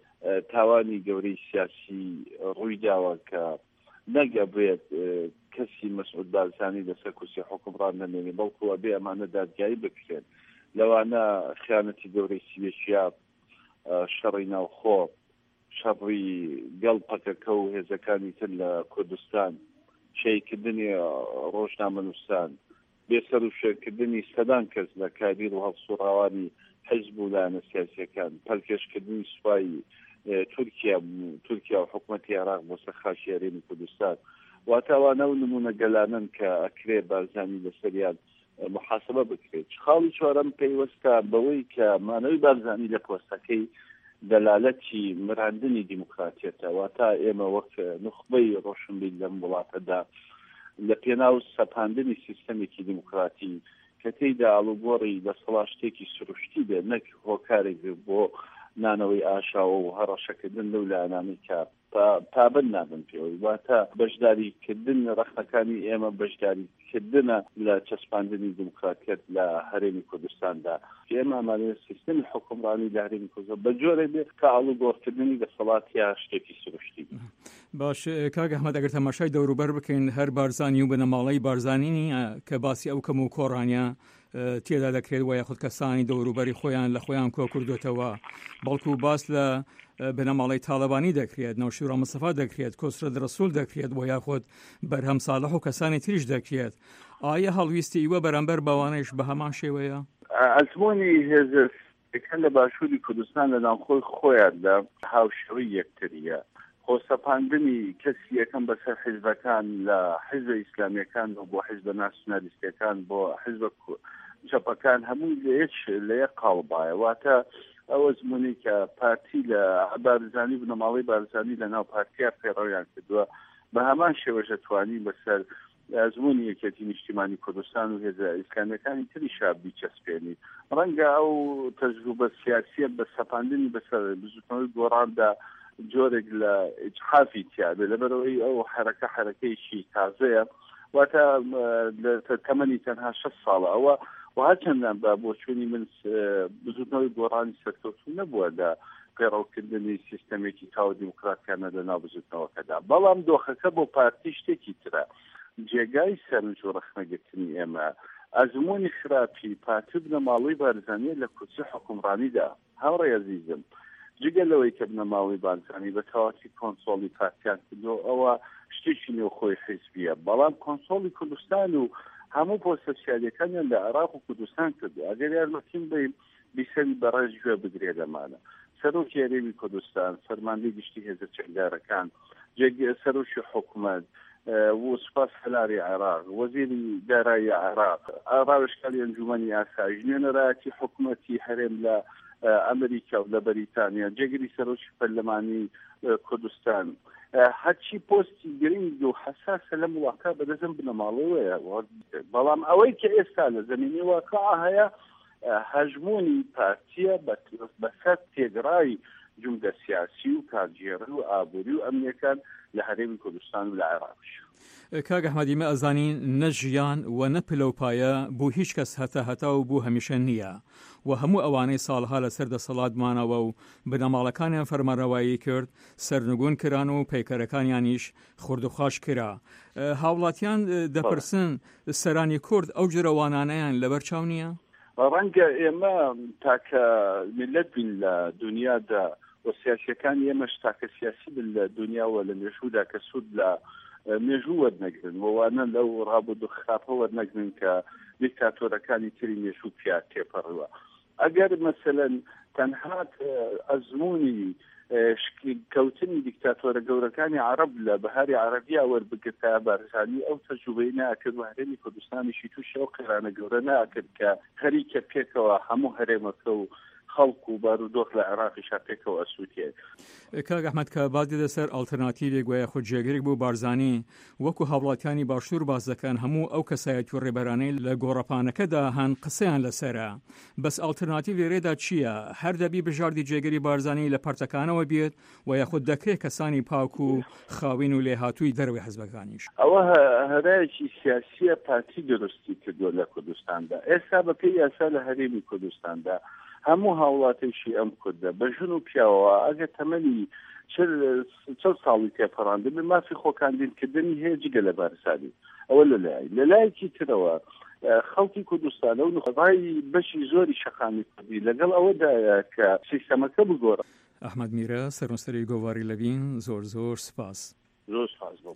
[SPEAKER 10] تاوانی گەورەی سیاسی ڕوویداوە کە نەگەبێت کەسی مەسعود بارزانی لەسەر کورسی حکومڕان نەمێنێ بەڵکو ئەبێ ئەمانە دادگایی بکرێن. لەوانە خیانەتی گەورەی سیوێشیا، شەڕی ناوخۆ، شەڕی گەڵپەکەکە و هێزەکانی تر لە کوردستان، شەیکردنی ڕۆژنامەنووسان، بێسەر و شێرکردنی سەدان کەس لە کابیر و هەڵسوڕاوانی حیزب و لایەنە سیاسیەکان، پەلکێشکردنی سوپای تورکیا تورکیا و حکوومەتی عێراق بۆ سەرخاشی هەرێمی کوردستان واتاوانە و نمونە گەلانن کە ئەکرێ بارزانی لەسەریان محاسبە بکرێت. خاڵی چوارەم پەیوەستە بەوەی کە مانەوەی بارزانی لە پۆستەکەی دەلالەتی مراندنی دیموکراتیەتە، واتە ئێمە وەک نخبەی ڕۆشنبیل لەم وڵاتەدا لە پێناو سەپاندنی سیستەمێکی دیموکراتی کە تێیدا ئاڵوگۆڕی دەسەڵات شتێکی سروشتی بێ نەک هۆکارێک بۆ نانەوەی ئاشاوە و هەڕەشەکردن لەو لایەنانی کە پابند نابن پێوەی، واتە بەشداریکردن ڕخنەکانی ئێمە بەشداریکردنە لە چەسپاندنی دیموکراتیەت لە هەرێمی کوردستاندا. ئێمە ئەمانەیە سیستەمی حکومڕانی لە هەرێمی کوردستان بە جۆرێ بێت کە ئاڵوگۆڕکردنی دەسەڵات یا شتێکی سروشتی.
[SPEAKER 11] باش کاک ئەحمەد، ئەگەر تەماشای دەوروبەر بکەین هەر بارزانی و بنەماڵەی بارزانی نیە کە باسی ئەو کەم و کۆڕانیە تێدا دەکرێت و یاخود کەسانی دەوروبەری خۆیان لە خۆیان کۆ کردوتەوە، بەڵکو باس لە بنەماڵەی تاڵەبانی دەکرێت، نەوشیرۆ مستەفا دەکرێت، کۆسرەت ڕەسوول دەکرێت و یاخود بەرهەم ساڵح و کەسانی تریش دەکرێت. ئایا هەڵویستی ئیوە بەرامبەر بەوانەیش بە هەمان شێوەیە؟
[SPEAKER 10] ئەزموونی هێزەکان لە باشووری کوردستان لە ناوخۆی خۆیاندا هاوشێوەی یەکتریە. خۆسەپاندنی کەسی یەکەم بەسەر حیزبەکان لە حیزبە ئیسلامیەکان بۆ حیزبە ناسیۆنالیستەکان بۆ حیزبە چەپەکان هەموو لە یەک قاڵبایە، واتە ئەو ئەزموونی کە پارتی لە بارزانی بنەماڵەی بارزانی لە ناو پارتیا پێڕەویان کردووە بە هەمان شێوەش دەتوانی بەسەر ئەزموونی یەکێتی نیشتیمانی کوردستان و هێزە ئیسلامیەکانی تریشا بیچەسپێنی. ڕەنگە ئەو تەجروبە سیاسیە بە سەپاندنی بەسەر بزوتنەوەی گۆڕاندا جۆرێک لە ئیجحافی تیاابێ لەبەرەوەی ئەو حرەکە حرەکەیشی تازەیە، واتە تەمەنی تەنها شەش ساڵە ئەوە وها چەندان بە بۆچوونی من بزوتنەوەی گۆڕانی سەرکەوتوو نەبووە لە پێڕەوکردنی سیستەمێکی تاوە دیموکراتیانە لە ناو بزوتنەوەکەدا. بەڵام دۆخەکە بۆ پارتی شتێکی ترە، جێگای سەرنج و ڕخنەگرتنی ئێمە ئەزموونی خراپی پارتی بنەماڵەی بارزانیە لە کورسی حکومڕانیدا. هاوڕێی عەزیزم، جگە لەوەی کە بنەماڵەی بارزانی بە تەواتی کۆنسۆڵی پارتیان کردو ئەوە شتێکی نێوخۆی حیزبیە، بەڵام کۆنسۆڵی کوردستان و هەموو پۆستە سیادیەکانیان لە عێراق و کوردستان کردو. ئەگەر یارمەتیم بین بیسەری بەڕێز گوێ بگرێ لەمانە سەرۆکی هەرێمی کوردستان، فەرماندەی گشتی هێزە چەکدارەکان، سەرۆکی حکوومەت و سوپاس هەلاری عێراق، وەزیری دارایی عێراق، ڕاوێژکاری ئەنجومەنی ئاسایش، نوێنەرایەتی حکوومەتی هەرێم لە ئەمریکا و لە بەریتانیا، جێگری سەرۆکی پەرلەمانی کوردستان، هەرچی پۆستی گرنگ و حساسە لەم واقع بەدەستم بنەماڵەوەیە. بەڵام ئەوەی کە ئێستا لە زەمینی واقع هەیە هەژموونی پارتیە بەسەر تێگڕای جومدە سیاسی و کارگێڕی و ئابووری و ئەمنیەکان لە هەرێمی کوردستان و لە عێراقش.
[SPEAKER 11] کاک ئەحمەدی، مە ئەزانین نە ژیان و نە پلەپایە بۆ هیچ کەس هەتا هەتا و بۆ هەمیشە نییە، و هەموو ئەوانەی ساڵها لەسەر دەسەڵاتمانەوە و بنەماڵەکانیان فەرمانڕەوایی کرد سەرنگون کران و پەیکەرەکانیانیش خوردوخاش کرا. هاوڵاتیان دەپرسن سەرانی کورد ئەو جرەوانانەیان لەبەر چاو نییە؟
[SPEAKER 10] ڕەنگە ئێمە تاکە میلەت بین لە دنیادا و سیاسیەکانی ئێمەش تاکە سیاسی بن لە دنیاوە لە مێژوودا کە سوود لە مێژوو وەرنەگرن وانە لەو ڕابردوو خراپە وەرنەگرن کە دیکتاتۆرەکانی تری مێژوو پیا تێپەڕوە. ئەگەر مەسەلەن تەنها ئەزموونی کەوتنی دیکتاتۆرە گەورەکانی عەرەب لە بەهاری عەرەبیا وەربگرتا بارزانی ئەو تەجروبەی ناکرد و هەرێمی کوردستانیشی تووشی ئەو قێرانە گەورە ناکرد کە خەریکە پێکەوە هەموو هەرێمەکە و خەڵک و بارودۆخ لە عێراقیشا پێکەوە ئەسووتێ.
[SPEAKER 11] کاک ئەحمەد کە باز دەسەر ئالتەرناتیڤێک گوایە خودجێگرێک بوو بارزانی وەکو هاوڵاتیانی باشوور باز دەکەن هەموو ئەو کەسایەتی و ڕێبەرانەی لە گۆڕەپانەکەدا هەن قسەیان لەسەرە. بەس ئالتەرناتیڤی ڕێدا چییە؟ هەر دەبی بژاردی جێگەری بارزانی لە پەرتەکانەوە بێت و یاخود دەکرێت کەسانی پاک و خاوین و لێهاتووی دەروی حزبەکانیش.
[SPEAKER 10] ئەوە هەرایەکی سیاسیە پارتی دروستی کردووە لە کوردستاندا. ئێستا بەپێی یاسا لە هەرێمی کوردستاندا هەموو هاوڵاتیشی ئەم کوردە بە ژن و پیاوە ئەگە تەمەنی چەند ساڵی تێپەڕاندن بە مافی خۆکاندینکردنی هەیە جگە لە بارزانی. ئەوە لەلای لەلایەکی ترەوە خەڵکی کوردستانە و نخبای بەشی زۆری شەقامی کوردی لەگەڵ ئەوەدایە کە سیستەمەکە بگۆڕە.
[SPEAKER 11] ئەحمەد میرە سەرنووسەری گۆڤاری لەوین زۆر زۆر سپاس.
[SPEAKER 10] زۆر سپاس بۆ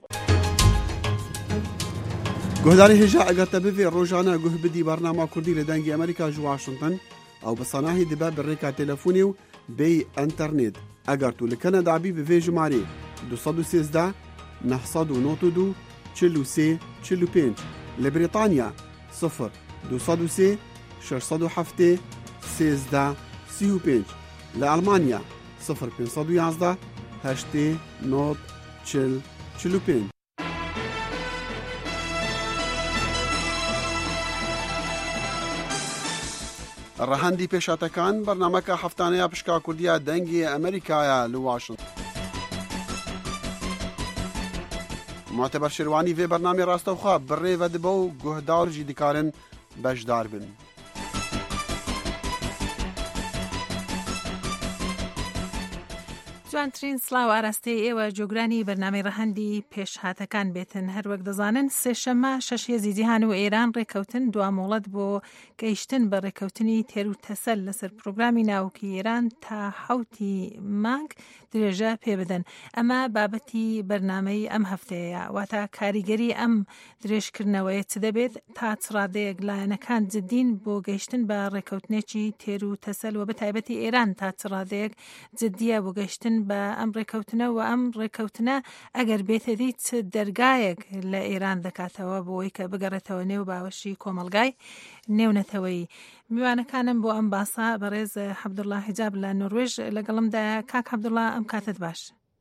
[SPEAKER 13] گۆداری هێژا ئەگەرتە ببێ ڕۆژانە گوه بدی بەرنامە کوردی لە دەنگی ئەمریکا ژ واشنگتن ئەو بەسەناهی دەبە بڕێکا تەلەفۆنی و بێی ئەنتەرنێت ئەگەر تو لە کەنەدابی بڤێ ژمارێ دو سەد و سێزدە نە سەد و نۆ و دو چل و سێ چل و پێنج لە بریتانیا سفر دو سەد و سێ شەش سەد و هەفتێ سێزدە سی و پێنج لە ئەڵمانیا سفر پێنج سەد و یازدە هەشتێ نۆ چل چل و پێنج. ڕەهەندی پێشاتەکان بەرنامەکە هەفتانەیە پشکا کوردیە دەنگی ئەمریکایە لە واشنگتن. معتەبەر شێروانی vê بەرنامەی ڕاستەوخوا بڕێوە دەبە و گوهداڕژی دکارن بەشدار بن.
[SPEAKER 14] جوانترین سلااو ئاراستەی ئێوە جۆگرانی بەرنامەی ڕەهەندی پێشهاتەکان بێتن هەروەک دەزانن سێشەممە شەش هێزی جیهان و ئێران ڕێکەوتن دوامۆڵەت بۆ گەیشتن بە ڕێکەوتنی تێر و تەسەل لەسەر پرۆگرامی ناوکی ئێران تا حوتی مانگ درێژە پێ بدەن. ئەمە بابەتی بەرنامەی ئەم هەفتەیە واتە کاریگەری ئەم درێژکردنەوەی چ دەبێت تا چڕادەیەک لایەنەکان جددین بۆ گەیشتن بە ڕێکەوتنێکی تێر و تەسەل و بە تایبەتی ئێران تا چڕادەیەک جددیە بۆ گەیشتن بە ئەم ڕێکەوتنە و ئەم ڕێکەوتنە ئەگەر بێتەدی چ دەرگایەک لە ئێران دەکاتەوە بۆی کە بگەڕێتەوە نێو باوەشی کۆمەلگای نێونەتەوەی. میوانەکانم بۆ ئەم باسا بەڕێز حەمدوڵڵا حیجاب لە نۆروێژ لەگەڵمدا. کاک حەمدوڵڵا ئەم کاتت باش.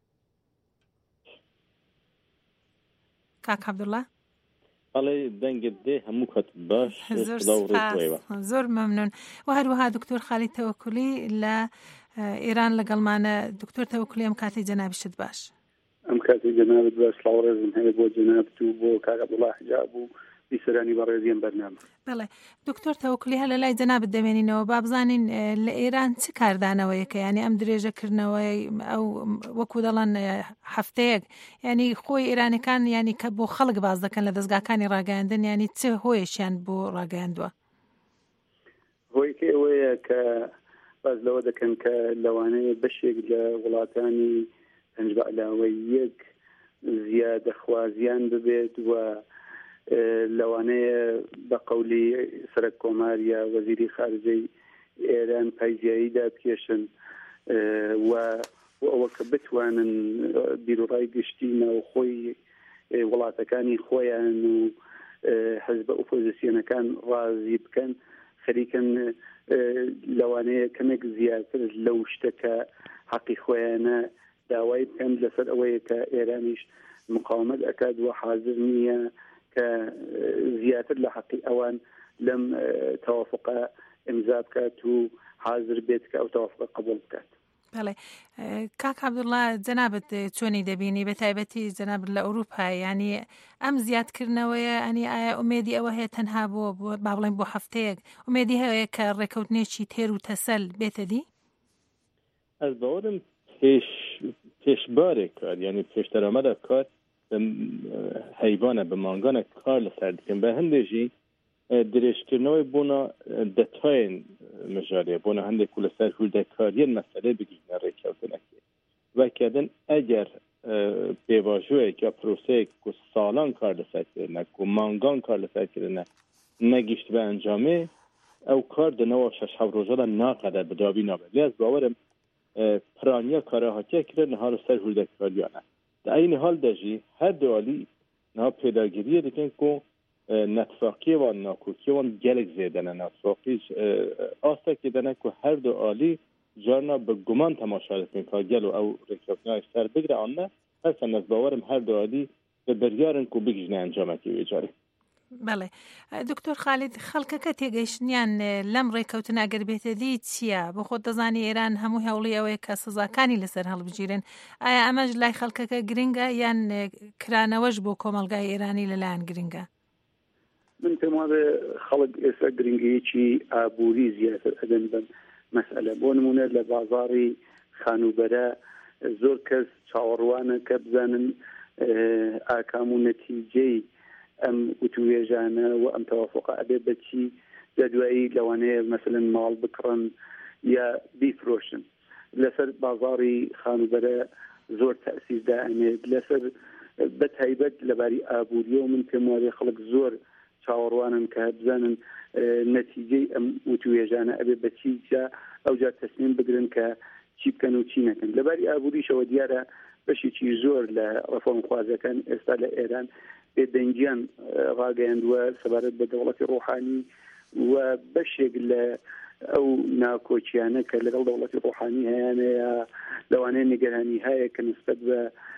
[SPEAKER 14] کاک حەمدوڵڵا
[SPEAKER 15] بەڵێ دەنگت دێ هەموو کات باش.
[SPEAKER 14] زۆر مەمنون. و هەروەها دکتۆر خالید تەوەکولی لە ئێران لەگەڵمانە. دکتۆر تەوەکولی ئەم کاتی جەنابیشت باش.
[SPEAKER 16] ئەم کاتی جەنابت باش. سڵاوڕێزم هەیە بۆ جەنابت و بۆ کاک عەبدوڵڵا حیجاب و بیسەرانی بەڕێزیان بەرنامە.
[SPEAKER 14] بەڵێ دکتۆر تەوەکولی هە لە لای جەنابت دەمێنینەوە با بزانین لە ئێران چ کاردانەوەیەکە ینی ئەم درێژەکردنەوەی ئەو وەکو دەڵەن هەفتەیەک ینی خۆی ئێرانەکان ینی کە بۆ خەڵک باز دەکەن لە دەستگاکانی ڕاگەاندن ینی چ هۆیشیان بۆ ڕاگەاندووە؟
[SPEAKER 16] هۆیەکە ئەوەیە کە باز لەوە دەکەن کە لەوانەیە بەشێک لە وڵاتانی پەنج بە عەلاوەی یەک زیادەخوازیان ببێت و لەوانەیە بە قەولی سەرۆک کۆماریە وەزیری خارجەی ئێران پایزیاییدا بکێشن و ئەوە کە بتوانن بیرۆڕای گشتی ناوخۆی وڵاتەکانی خۆیان و حزبە ئۆپۆزیسیۆنەکان ڕازی بکەن خەریکن لەوانەیە کەمێک زیاتر لەو شتەکە حەقی خۆیانە داوای بکەن لەسەر ئەوەیە کە ئێرانیش مقاومەت ئەکات و حاضر نییە کە زیاتر لە حەقی ئەوان لەم تەوافقە ئیمزا بکات و حاضر بێت کە ئەو تەوافقە قبول بکات.
[SPEAKER 14] بەڵێ کاک عەبدوڵڵا جەنابەت چۆنی دەبینی بە تایبەتی جەنابەت لە ئەوروپا ینی ئەم زیادکردنەوەیە ئەنی ئایا ئومێدی ئەوە هەیە تەنها بۆ با بڵێن بۆ هەفتەیەک ئومێدی هەیە کە ڕێکەوتنێکی تێر و تەسەل بێتە دی؟
[SPEAKER 15] ئەس باوەرم پێش پێشبارێک کار ینی پێشتەرامەدا کار هەیوانە بە مانگانە کار لەسەر دکەن بە هەندێژی درێژکردنەوەی بوونە دەتوین مژارێ بوونە هەندێک و لەسەر هولدەکاریە مەسەلە بگیرنە ڕێککەوتنەکە وەکەدن ئەگەر پێواژوەیەک یا پرۆسەیەک و ساڵان کار لەسەرکردنە و مانگان کار لەسەرکردنە نەگیشت بە ئەنجامێ ئەو کار دنەوە شەش حەوت ڕۆژەدا ناقەدە بەداوی نابێت لێز باوەرم پرانیا کارە هاتیە کرد نەها لەسەر هولدەکاریانە لە عین حال دەژی هەر دوالی نها پێداگیریە دەکەن کو نەتفاقیە وان ناکۆکیە وان gelek زێدەنە نەتفاقیش ئاستێکی دەنە کو هەردوو عالی جارنا بە گومان تەماشا دەکەن کا گەل و ئەو ڕێککەوتنەوەی سەر بگرە ئانە هەرچەند دەست باوەرم هەردوو عالی بە بەریارن کو بگیژنە ئەنجامێکی وێجارێ.
[SPEAKER 14] بەڵێ دکتۆر خالید خەڵکەکە تێگەیشتنیان لەم ڕێککەوتن ئەگەر بێتە دی چییە؟ بۆ خۆت دەزانی ئێران هەموو هەوڵی ئەوەیە کە سزاکانی لەسەر هەڵبگیرن ئایا ئەمەش لای خەڵکەکە گرنگە یان کرانەوەش بۆ کۆمەلگای ئێرانی لەلایەن گرنگە؟
[SPEAKER 16] من پێم وایە خەڵک ئێستا گرنگیەکی ئابووری زیاتر ئەدەن بن مەسئلە بۆ نمونە لە بازاڕی خانوبەرە زۆر کەس چاوەڕوانە کە بزانن ئاکام و نەتیجەی ئەم وتوێژانە و ئەم تەوافقە ئەبێ بەچی جەدوایی لەوانەیە مەسەلەن ماڵ بکڕن یا بیفرۆشن لەسەر بازاڕی خانوبەرە زۆر تەئسیر دائەنێت لەسەر بە تایبەت لەباری ئابووریە و من پێم وایە خەڵک زۆر چاوەڕوانن کە بزانن نەتیجەی ئەم وتوێژانە ئەبێ بەچی جا ئەوجا تەسمیم بگرن کە چی بکەن و چی نەکەن لەباری ئابووریشەوە دیارە بەشێکی زۆر لە ڕەفۆرمخوازەکان ئێستا لە ئێران بێدەنگیان ڕاگەیاندووە سەبارەت بە دەوڵەتی ڕۆحانی و بەشێک لە ئەو ناکۆچیانە کە لەگەڵ دەوڵەتی ڕۆحانی هەیەیە لەوانەیە نیگەرانی هەیە کە نسبەت بە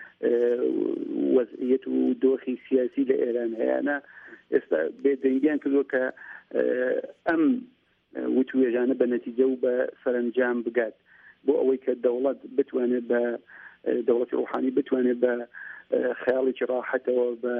[SPEAKER 16] وەزعیەت و دۆخی سیاسی لە ئێران هەیەە ئێستا بێدەنگیان کردووە کە ئەم وتوێژانە بە نەتیجە و بە سەرنجام بگات بۆ ئەوەی کە دەوڵەت بتوانێت بە دەوڵەتی ڕۆحانی بتوانێت بە خەیاڵێکی ڕاحەتەوە بە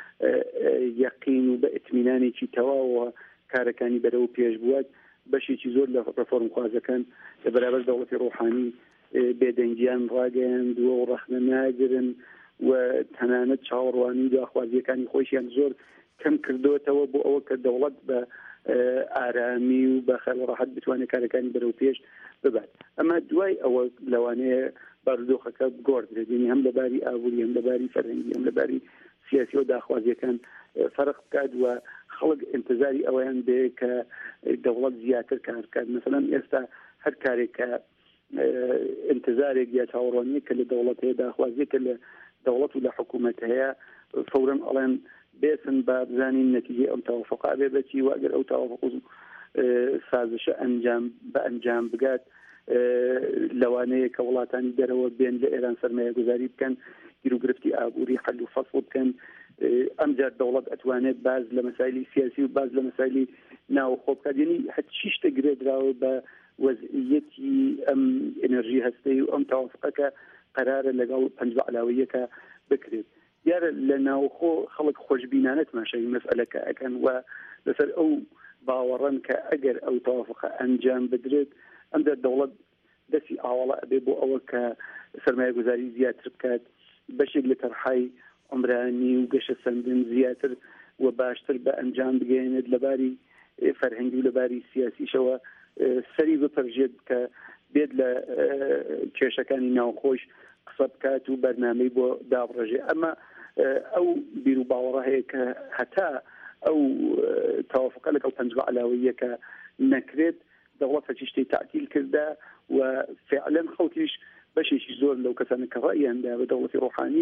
[SPEAKER 16] یەقین و بە ئیتمینانێکی تەواوە کارەکانی بەرەو پێش بووات بەشێکی زۆر لە ڕەفۆرمخوازەکان لە بەرابەر دەوڵەتی ڕۆحانی بێدەنگیان ڕاگەیاندووە و ڕەخنە ناگرن و تەنانەت چاوەڕوانی داخوازیەکانی خۆشیان زۆر کەم کردوێتەوە بۆ ئەوە کە دەوڵەت بە ئارامی و بە خەیاڵ ڕاحەت بتوانێت کارەکانی بەرەو پێش ببات ئەمە دوای ئەوە لەوانەیە بارودۆخەکە گۆڕدرێت هەم لەباری ئابووری هەم لەباری فەرهەنگی هەم لەباری سیاسی و داخوازیەکان فەرق بکات و خەڵک ئینتزاری ئەوەیان بێ کە دەوڵەت زیاتر کار بکات مثلا ئێستا هەر کارێک کە ئینتزارێک یا چاوەڕوانیە کە لە دەوڵەت هەیە داخوازیە کە لە دەوڵەت و لە حکوومەت هەیە فەورەن ئەڵێن بێسن با بزانین نەتیجەی ئەم تەوافقا بێ بەچی و ئەگەر ئەو تەوافق سازشە ئەنجام بە ئەنجام بگات لەوانەیە کە وڵاتانی دەرەوە بێن لە ئێران سەرمایە گوزاری بکەن گیر و گرفتی ئابووری حەل و فەصل بکەن ئەمجار دەوڵەت ئەتوانێت باز لە مەسایلی سیاسی و باز لە مەسایلی ناوخۆ بکات یعنی هەرچی شتێک گرێدراوە بە وەزعیەتی ئەم ئێنەرژی هەستەی و ئەم تەوافقەکە قەرارە لەگەڵ پەنج بەعلاویەکە بکرێت دیارە لە ناوخۆ خەڵک خۆشبینانە تماشای مەسئلەکە ئەکەن و لەسەر ئەو باوەڕەن کە ئەگەر ئەو تەوافقە ئەنجام بدرێت ئەمدا دەوڵەت دەستی ئاوەڵە ئەبێ بۆ ئەوە کە سەرمایە گوزاری زیاتر بکات بەشێک لە تەرحای عمرانی و گەشە سەندن زیاتر و باشتر بە ئەنجام بگەێنێت لەباری فەرهەنگی و لەباری سیاسیشەوە سەری بپەرژێت کە بێت لە کێشەکانی ناوخۆش قسە بکات و بەرنامەی بۆ دابڕێژێ ئەمە ئەو بیر و باوەڕە هەیە کە هەتا ئەو تەوافقە لەگەڵ پەنج بەعلاویەکە نەکرێت دەوڵەت هەچی شتێک تعتیل کردا و فعلا خەڵکیش بەشێکی زۆر لەو کەسانە کە ڕاییاندا بە دەوڵەتی ڕۆحانی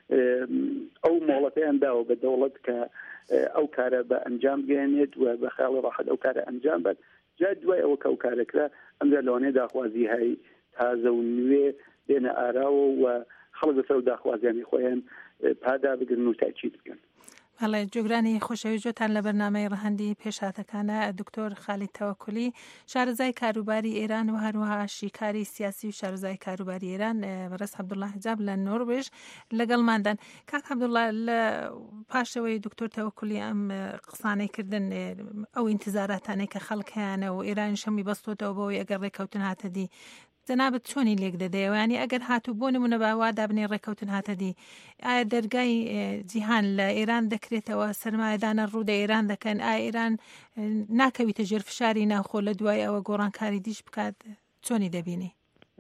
[SPEAKER 16] ئەو مۆڵەتەیان داوە بە دەوڵەت کە ئەو کارە بە ئەنجام بگەێنێت و بە خەیاڵی ڕاحەت ئەو کارە ئەنجام بێت جا دوای ئەوە کە ئەو کارەکرا ئەمجا لەوانەیە داخوازی هەی تازە و نوێ بێنە ئاراوە و خەڵک بەسەر و داخوازیانی خۆیان پادا بگرن و تاکید بکەن.
[SPEAKER 14] هەڵێ جۆگرانی خۆشەویستان لە بەرنامەی ڕەهەندی پێشهاتەکانە دکتۆر خالید تەوەکولی شارەزای کاروباری ئێران و هەروەها شیکاری سیاسی و شارەزای کاروباری ئێران بەڕێز عەبدوڵڵا حجاب لە نۆروێژ لەگەڵماندان. کاک عەبدوڵڵا لە پاشەوەی دکتۆر تەوەکولی ئەم قسانەی کردن ئەو ئینتیزاراتانەی کە خەڵکیانە و ئێران شەمی بەستۆتەوە بۆەوەی ئەگەر ڕێکەوتن هاتەدی جەنابەت چۆنی لێک دەدەیەوە؟ ینی ئەگەر هاتوو بۆ نمونە باوا دابنێ ڕێکەوتن هاتەدی ئایا دەرگای جیهان لە ئێران دەکرێتەوە سەرمایەدانە ڕوودە ئێران دەکەن؟ ئایا ئێران ناکەویتە ژێر فشاری ناوخۆ لە دوای ئەوە گۆڕانکاری دیش بکات؟ چۆنی دەبینی؟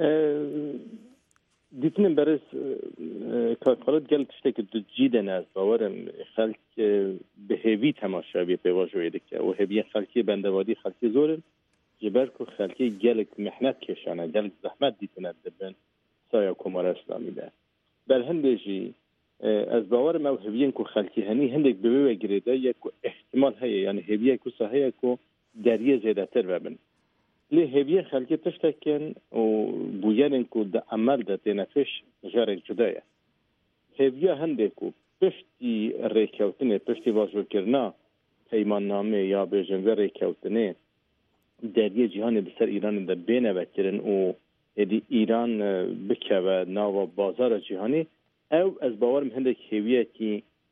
[SPEAKER 15] دیتنم بەرز کارخالت گەل تشتێکی جی دەناز باوەرم خەڵک بەهێوی تەماشاوی پێواژۆیە دەکە و هێویە خەڵکی بەندەوادی خەڵکی زۆرن جبر کو خلکی گلک محنت کشانه گلک زحمت دیتونه دبن سایه کمار اسلامی ده بل هندجی از باور موهبیین کو خلکی هنی هندک ببیو گریده یک احتمال هیه یعنی هبیه کو صحیه کو دریه زیاده تر ببن لی هبیه خلکی تشتکن و بویانن کو ده عمل ده تنفش جارک جدایه هبیه هندک کو پشتی ریکوتنه پشتی واجب کرنا پیمان نامه یا بجنور ریکوتنه دریه جهان بسر ایران در بینه وکرن و ادی ایران بکوه ناو بازار جهانی او از باورم هندک هویه کی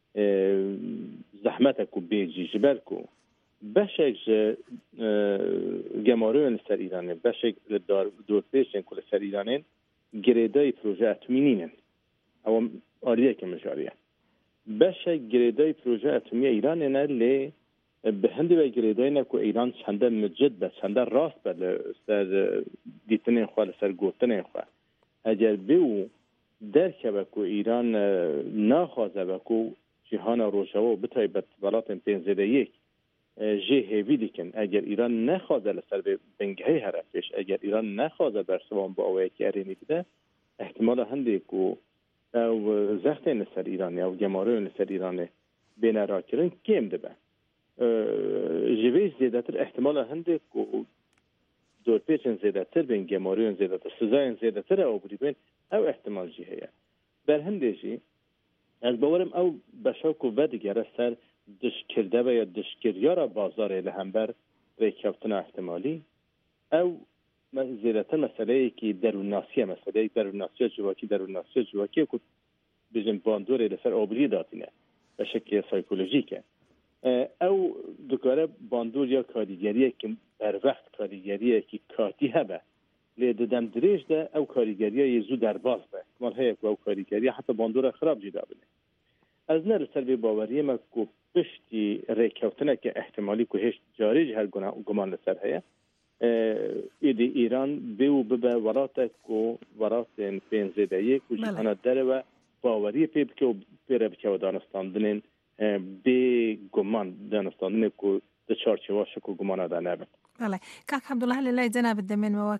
[SPEAKER 15] زحمت کو بیجی جبر کو بشک گماروین سر ایرانه بشک دور پیشن کل سر ایرانه گریدای پروژه اتمینینن او آریه که مجاریه بشک گریدای پروژه اتمی ایرانه نه لی به هندی و گریدای نه که ایران چنده مجد به چنده راست به سر دیتنین خواه سر گوتنین خواه اگر بیو درکه به که ایران نخوازه به که جهان روشوا بتای به ولات پینزده یک جه هیوی دیکن اگر ایران نخوازه لسر بنگه هرفش اگر ایران نخوازه برسوان با اوه که ارینی بده احتمال هندی که او زختین لسر ایرانی او گماروین لسر ایرانی بین را کرن کم دبه جویش زیاده تر احتمال هنده که دور پیچن زیاده تر بین گماریون زیاده تر سزاین زیاده تر او بری بین او احتمال جی هیا بر هنده جی از باورم او بشاک و ودگره سر دشکرده و یا دشکریارا بازاره لهمبر ریکاوتن احتمالی او زیاده تر مسئله ای که درون ناسیه مسئله ای درون ناسیه جواکی درون ناسیه جواکی که بجن باندوره لسر آبری داتینه بشکل سایکولوژیکه او دکاره باندور یا کاریگریه که بر وقت کاریگریه که کاتی هبه لیده دم دریج ده او کاریگریه یزو در باز به کمال هیه که او کاریگریه حتی باندور خراب جدا بینه از نر سر به باوریه ما که پشتی ریکوتنه که احتمالی که هیچ جاریج هر گمان لسر هیه ایدی ایران بیو ببه وراته که ورات پینزده یک و جهانا داره و باوریه پی بکه و پیره بکه و دانستاندنین به گمان دانستانه کو د چارچواش کو گمان دانه بد
[SPEAKER 14] بله کاک عەبدوڵڵا لای جناب دمن و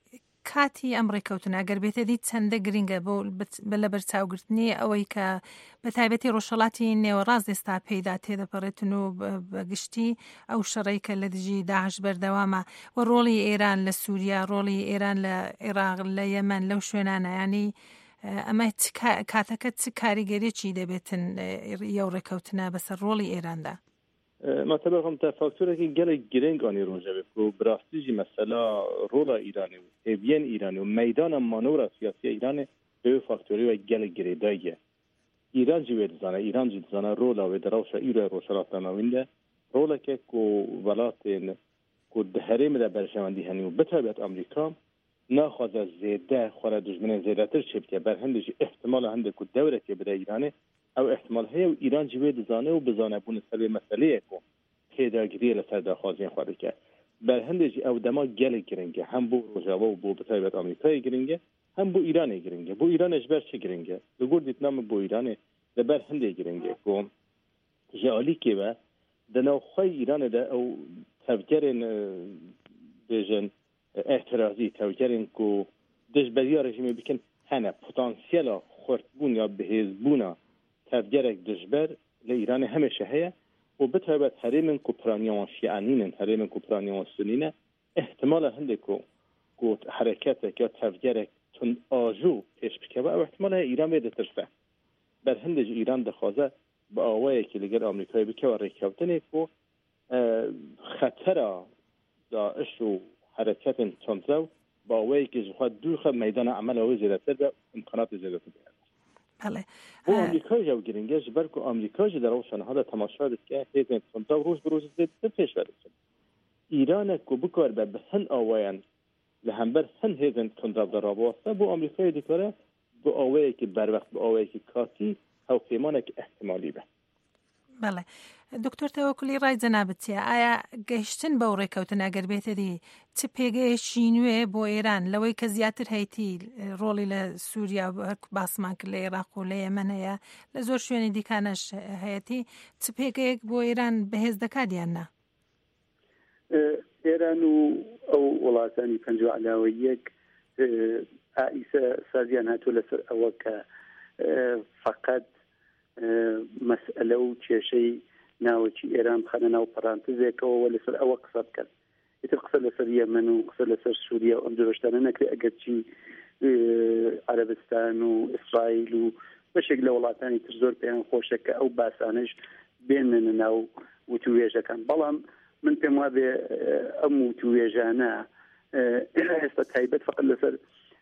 [SPEAKER 14] کاتی ئەمریکەوتن ئەگەر بێتە دی چەندە گرنگە بۆ لە بەرچاوگرتنی ئەوەی کە بە تایبەتی ڕۆژهەڵاتی نێوەڕاست ئێستا پێدا تێدەپەڕێتن و بەگشتی ئەو شەڕەی کە لە دژی داعش بەردەوامە و ڕۆڵی ئێران لە سووریا ڕۆڵی ئێران لە عێراق لە یەمەن لەو شوێنانە ینی ئەمە کاتەکە چ کاریگەریەکی دەبێتن یەو ڕێکەوتنە بەسەر ڕۆڵی ئێراندا؟
[SPEAKER 15] مثلا هم تفاکتوره که گله گرنگ آنی روزه بکو براستیجی مثلا رولا ایرانی و هیوین ایرانی و میدان مانور سیاسی ایرانی به فاکتوری و گله گریداییه ایران جوید زانه ایران جوید زانه رولا و دروش ایران روشلات نماینده رولا که کو ولاتین کو دهریم در برشمندی هنی و بتابت امریکا ناخذ زیده خورا دشمن زیده تر چه بکه بر هندش احتمال هنده کو دوره که بده ایرانی او احتمال هی و ایران جوید زانه و بزانه بون سر مسئله کو پیداگیری لسر داخوازین خواهد که بر هندش او دما گل گرنگه هم بو روجاوا و بو بتایبت امریکای گرنگه هم بو ایران گرنگه بو ایران اجبر چه گرنگه بگور دیتنام بو ایران لبر هنده گرنگه کو جالی که با دنو خواه ایران ده او تفجرین بیجن اعتراضی تفجرین کو دشبریا رژیمی بکن هنه پتانسیلا خورتبون یا بهزبونا تفجرک دشبر لإيران همشه هي وبتهبت هريمن كوبرانيون شيعانين هريمن كوبرانيون سنين احتمال هندكو كو حركاتك يا تفجرك تن آجو پیش بکه و احتمال ایران بده ترفه بر هندج ایران دخوازه بە ئەوەیەکی لەگەر ئەمریکای بکەوە ڕێککەوتنێک بۆ خەتەرە داعش و حرەکەتن تۆندرە و بە ئەوەیەکی زخوا دووخە مەیدانە عملەوەی زیاتر بە ئیمکاناتی زیاتر بۆ ئەمریکای و گرنگەش بەرک و ئەمریکاژ دەڕەوشانەهادا تەماشا دەکە هێزن تۆندرە و ڕۆژ بڕۆژ پێش بەرچن ئیرانێک و بکار بە بە هەن ئەوەیان لە هەمبەر هەن هێزن تۆندرە دەڕابوەستە بۆ ئەمریکای دیکارە بۆ ئەوەیەکی بەروەخت بە ئەوەیەکی کاتی هەوپەیمانێکی احتیمالی بە.
[SPEAKER 14] بەڵێ دکتۆر تەوەکولی ڕای جەنابەتیە ئایا گەیشتن بەو ڕێکەوتن ئەگەر بێتەری چ پێگەیەکی نوێ بۆ ئێران لەوەی کە زیاتر هەیتی ڕۆڵی لە سووریا باسمان کرد لە عێراق و لە یەمەن هەیە لە زۆر شوێنی دیکانەش هەیەتی چ پێگەیەک بۆ ئێران بەهێز دەکاتیان نا؟
[SPEAKER 16] ئێران و ئەو وڵاتانی پەنجۆ علاوە یەک ئائیسە سازیان هاتووە لەسەر ئەوە کە فقط مەسئلە و کێشەی ناوەکی ئێران بخەنە ناو پەرانتزێکەوە لەسەر ئەوە قسە بکەن ئیتر قسە لەسەر یەمەن و قسە لەسەر سووریا و ئەم جۆرەشتانە نەکرێت ئەگەرچی عەرەبستان و ئیسرائیل و بەشێک لە وڵاتانی تر زۆر پێیان خۆشە کە ئەو باسانش بێننە ناو وتوێژەکان بەڵام من پێم وابێ ئەم وتوێژانە ئێستا تایبەت فقط لەسەر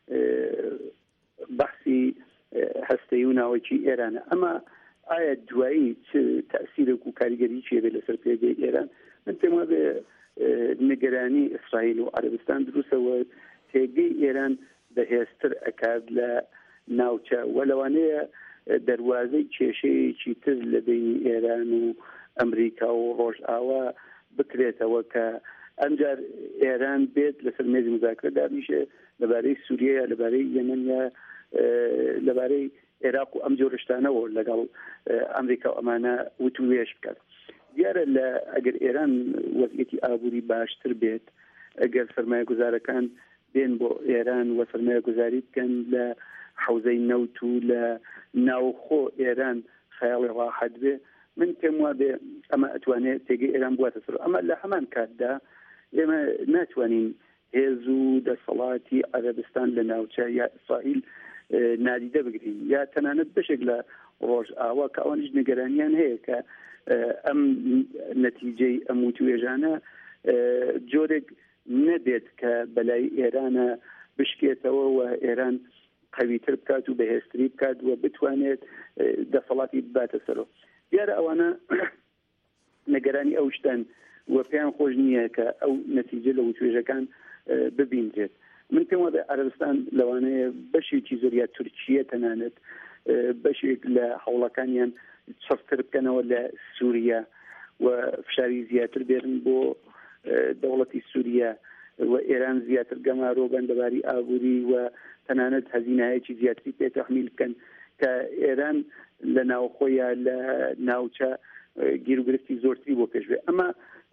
[SPEAKER 16] بەحسی هەستەی و ناوەکی ئێرانە ئەمە ئایا دوایی چ تەسیرێک و کاریگەری چێ بێت لەسەر پێگەی ئێران من پێم وابێ نیگەرانی ئیسرائیل و عەرەبستان دروستەوە پێگەی ئێران بەهێزتر ئەکات لە ناوچە وە لەوانەیە دەواازەی کێشەیەکی تر لە بینی ئێران و ئەمریکا و ڕۆژئاوا بکرێتەوە کە ئەمجار ئێران بێت لەسەر مێزی مذاکرە دابیشێ لەبارەی سووریا لەبارەی یەمەن یا لەبارەی عێراق و ئەم جۆرەشتانەوە لەگەڵ ئەمریکا و ئەمانە وتوێژ بکات دیارە لە ئەگەر ئێران وەزعیەتی ئابووری باشتر بێت ئەگەر سەرمایە گوزارەکان بێن بۆ ئێران و سەرمایە گوزاری بکەن لە حوزەی نەوت و لە ناوخۆ ئێران خەیاڵی ڕاحەت بێ من پێم وابێ ئەمە ئەتوانێت تێگەی ئێران بواتە سەر ئەمە لە هەمان کاتدا ئێمە ناتوانین هێز و دەسەڵاتی عەرەبستان لە ناوچە یا ئیسرائیل نادیدە بگرین یا تەنانەت بەشێک لە ڕۆژئاوا کە ئەوانیش نیگەرانیان هەیە کە ئەم نەتیجەی ئەم وتوێژانە جۆرێک نەبێت کە بەلای ئێرانە بشکێتەوە و ئێران قەویتر بکات و بەهێزتری بکات و بتوانێت دەسەڵاتی بباتە سەرەوە دیارە ئەوانە نیگەرانی ئەو شتن و پێیان خۆش نییە کە ئەو نەتیجە لە وتوێژەکان ببینرێت من پێم وابێ عەرەبستان لەوانەیە بەشێکی زۆریا تورکیە تەنانەت بەشێک لە هەوڵەکانیان چڕتر بکەنەوە لە سووریا و فشاری زیاتر بێرن بۆ دەوڵەتی سووریا و ئێران زیاتر گەمارۆبەن لەباری ئابووری و تەنانەت هەزینایەکی زیاتری پێ تەحمیل بکەن کە ئێران لە ناوخۆیە لە ناوچە گیر و گرفتی زۆرتری بۆ پێش بێ ئەمە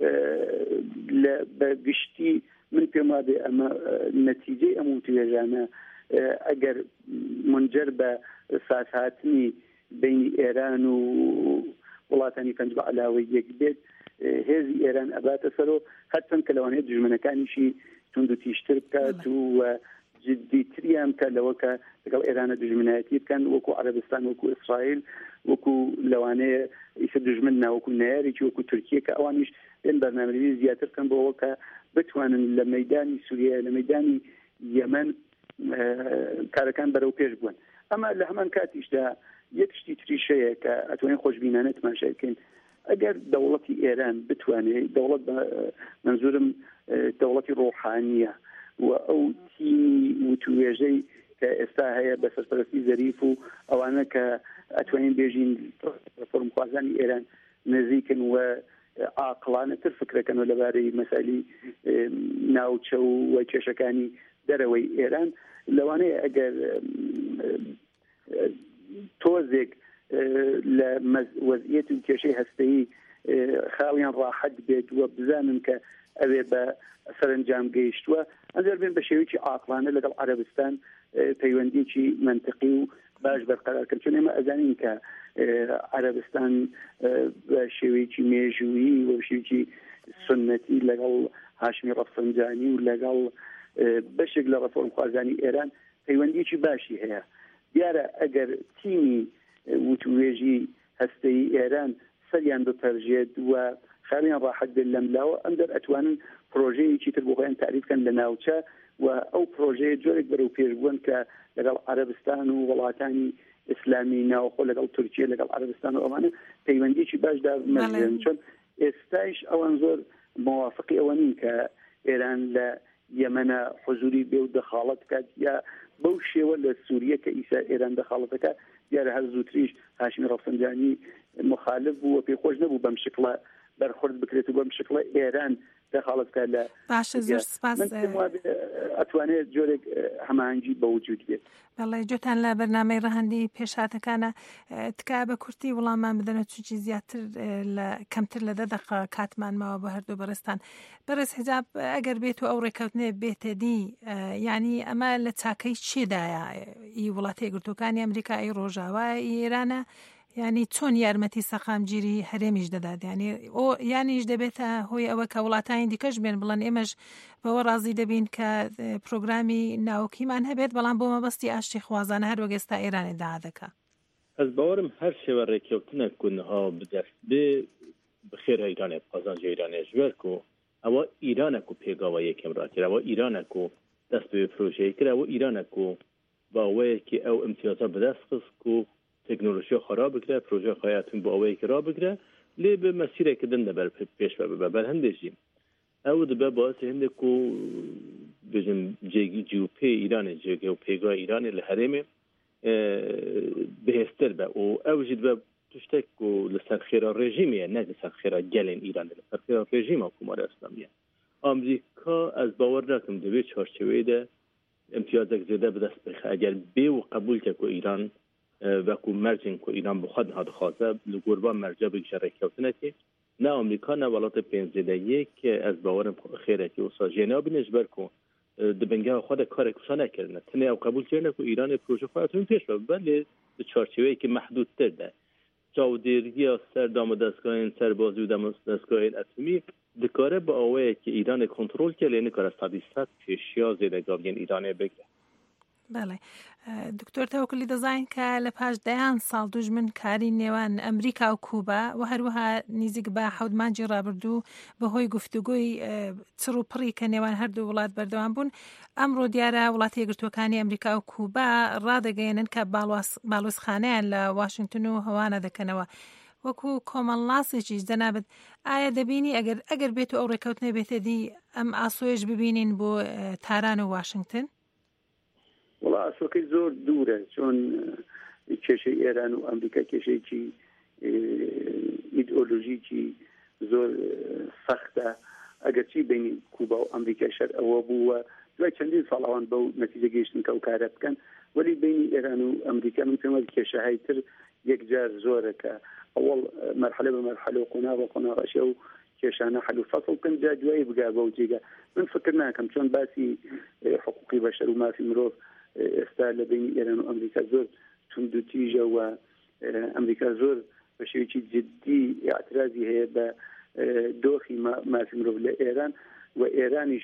[SPEAKER 16] بە گشتی من پێم وابێ ئەمە نەتیجەی ئەم وتوێژانە ئەگەر منجەر بە ساسهاتنی بینی ئێران و وڵاتانی پەنجە عەلاوە یەک بێت هێزی ئێران ئەباتە سەرەوە هەرچەند کە لەوانەیە دژمنەکانیشی تونند و تیشتر بکات و جدیتریان کە لەوە کە لەگەڵ ئێرانە دژمنایەتی بکەن وەکو عەرەبستان وەکو ئیسرائیل وەکو لەوانەیە ئیسە دژمن ناوەکو نایارێکی وەکو تورکیە کە ئەوانیش بێن بەرنامەریزی زیاتر بکەن بۆەوە کە بتوانن لە مەیدانی سووریا لە مەیدانی یەمەن کارەکان بەرەو پێش بوون ئەمە لە هەمان کاتیشدا یەک شتی تریشەیە کە ئەتوانین خۆشبینانە تماشای بکەین ئەگەر دەوڵەتی ئێران بتوانێت دەوڵەت منزورم دەوڵەتی ڕۆحانیە و ئەو تیمی وتوێژەی کە ئێستا هەیە بە سەرپەرستی زەریف و ئەوانە کە ئەتوانین بێژین فۆرمخوازانی ئێران نزیکن و عاقڵانەتر فکرەکەن و لەبارەی مەسائلی ناوچە و کێشەکانی دەرەوەی ئێران لەوانەیە ئەگەر تۆزێک لە وەزعیەت و کێشەی هەستەیی خاڵیان ڕاحەت بێت و بزانن کە ئەوێ بە سەرنجام گەیشتووە ئەنجار بێن بە شێوەیەکی عاقڵانە لەگەڵ عەرەبستان پەیوەندیکی منطقی و باش بەرقەرارکردن چون ئێمە ئەزانین کە عەرەبستان بە شێوەیەکی مێژوویی و بە شێوەیەکی سنەتی لەگەڵ هاشمی ڕەفسەنجانی و لەگەڵ بەشێک لە ڕەفۆرمخوازانی ئێران پەیوەندیکی باشی هەیە دیارە ئەگەر تیمی وتوێژی هەستەی ئێران سەریان بپەرژێت و خاویان ڕاحەت بێت لەم لاوە ئەم دەر ئەتوانن پرۆژەیەکی تر بۆ خۆیان تعریفکەن لە ناوچە و ئەو پرۆژەیە جۆرێک بەرەو پێشبوون کە لەگەڵ عەرەبستان و وڵاتانی ئیسلامی ناوخۆ لەگەڵ تورکیە لەگەڵ عەرەبستان و ئەوانە پەیوەندیی باشدا مەژێن چۆن ئێستایش ئەوان زۆر موافقی ئەوە نین کە ئێران لە یەمەنە حضوری بێ و دەخاڵەت کات یا بەو شێوە لە سووریە کە ئیسا ئێران دەخاڵەتەکە دیارە هەر زووتریش هاشمی ڕەفسەنجانی مخالف بوو و پێخۆش نەبوو بەم شکڵە بەرخورد بکرێت و بەم شکڵە ئێران دەخاڵەتکە لە
[SPEAKER 14] باشە زۆر سپاس
[SPEAKER 16] ئەتوانێت جۆرێک هەماهەنگی بەوجود بێت.
[SPEAKER 14] بەڵێ جۆتان لە بەرنامەی ڕەهەندی پێشهاتەکانە تکا بە کورتی وڵامان بدەنە چوچی زیاتر کەمتر لە دە دەقە کاتمان ماوە بە هەردوو بەڕێستان. بەڕێز حجاب ئەگەر بێت و ئەو ڕێکەوتنێ بێتە دی یعنی ئەمە لە چاکەی چێدایە ئی وڵاتی یەکگرتووەکانی ئەمریکای ڕۆژاوە ئێرانە ینی چۆن یارمەتی سەقامگیری هەرێمیش دەدات ینی ئۆ یانیش دەبێتە هۆی ئەوە کە وڵاتانی دیکەش بێن بڵێن ئێمەش بەوە ڕازی دەبین کە پرۆگرامی ناوکیمان هەبێت بەڵام بۆ مەبەستی ئاشتی خوازانە هەر وەگەستا ئێرانی داهاتەکە.
[SPEAKER 15] ئەس باوەرم هەر شێوە ڕێککەوتنە کوونها بدەست بێ بخێر ئیرانێ قازانج ئیرانێش وەرک و ئەوە ئیرانە و پێگاوە یەکەم ڕاکرد ئەوە ئیرانە و دەست بێ پرۆژەیە کرد ئەوە ئیرانە و باوەیەکی ئەو ئەمتیازە بەدەست خست و تکنولوژیا خراب بکره پروژه خیاتون با اوی کرا بکره لی به مسیره که دنده بر پیش ببر بر هندشیم او دبه باعث هنده کو بجم جیگی جیو پی ایران جیگی و پیگاه ایران لحرم بهستر به او او جد به تشتک کو لسر خیرا رژیمیه نه لسر خیرا گلین ایران لسر خیرا رژیم حکومت اسلامیه. آمریکا از باور نکم دوی چارچوبه ده امتیازک زیاده به دست بخه اگر بی و قبول که ایران وەکو مەرجین کو ئیران بخواد هادخوازە لە گوربان مەرجە بگشە ڕێککەوتنەتی نه ئەمریکا نه وڵاتە پێنجدەیەک ئەس باوەرم خێرەتی و ساژێنەوە بنێژبەر کو دبنگا خۆدا کارێک قسە نەکردنە تنێ ئەو قبول کردنە کو ئیرانی پرۆژە خۆیان پێش ببەن لێ چارچوەیەکی محدودتر ده چاودێریە سەر دام دەستگاهین سەربازی و دەستگاهین ئەتمی دکارە بە ئەوەیە کە ئیرانی کۆنتڕۆل کرد لێ نکارە سەد سەد پێشیا زێدەگاویان ئیرانی بگرە.
[SPEAKER 14] بەڵێ دکتۆر تەوەکلی دەزانین کە لە پاش دەیان ساڵ دوژمن کاری نێوان ئەمریکا و کوبا و هەروەها نزیک بە حەوت مانجی ڕابردوو بەهۆی گفتوگۆی چڕ و پڕی کە نێوان هەردوو وڵات بەردەوام بوون ئەمڕۆ دیارە وڵاتی یەکگرتووەکانی ئەمریکا و کوبا ڕادەگەیەنن کە باڵوێزخانەیان لە واشنگتن و هەوانە دەکەنەوە. وەکو کۆمەڵناسێکیش دەنابێت ئایا دەبینی ئەگەر ئەگەر بێت و ئەو ڕێکەوتنە بێتە دی ئەم ئاسۆیش ببینین بۆ تاران و واشنگتن؟
[SPEAKER 16] وڵا ئاسۆکەی زۆر دوورە چۆن کێشەی ئێران و ئەمریکا کێشەیەکی ئیدئۆلۆژیکی زۆر سەختە ئەگەرچی بینی کوبا و ئەمریکا شەر ئەوە بووە دوای چەندین ساڵەوان بەو نەتیجە گەیشتن کە ئەو کارە بکەن وەلی بینی ئێران و ئەمریکا من پێم وایە کێشەهای تر یەکجار زۆرە کە ئەوڵ مەرحلە بە مەرحلە و قۆناغ بە قۆناغەشە و کێشانە حل و فەصل بکەن جا دوای بگا بەو جێگە من فکر ناکەم چۆن باسی حقوقی بەشەر و مافی مرۆڤ ئێستا لە بینی ئێران و ئەمریکا زۆر توندوتیژە و ئەمریکا زۆر بە شێوەیەکی جدی اعترازی هەیە بە دۆخی مافی مرۆڤ لە ئێران و ئێرانیش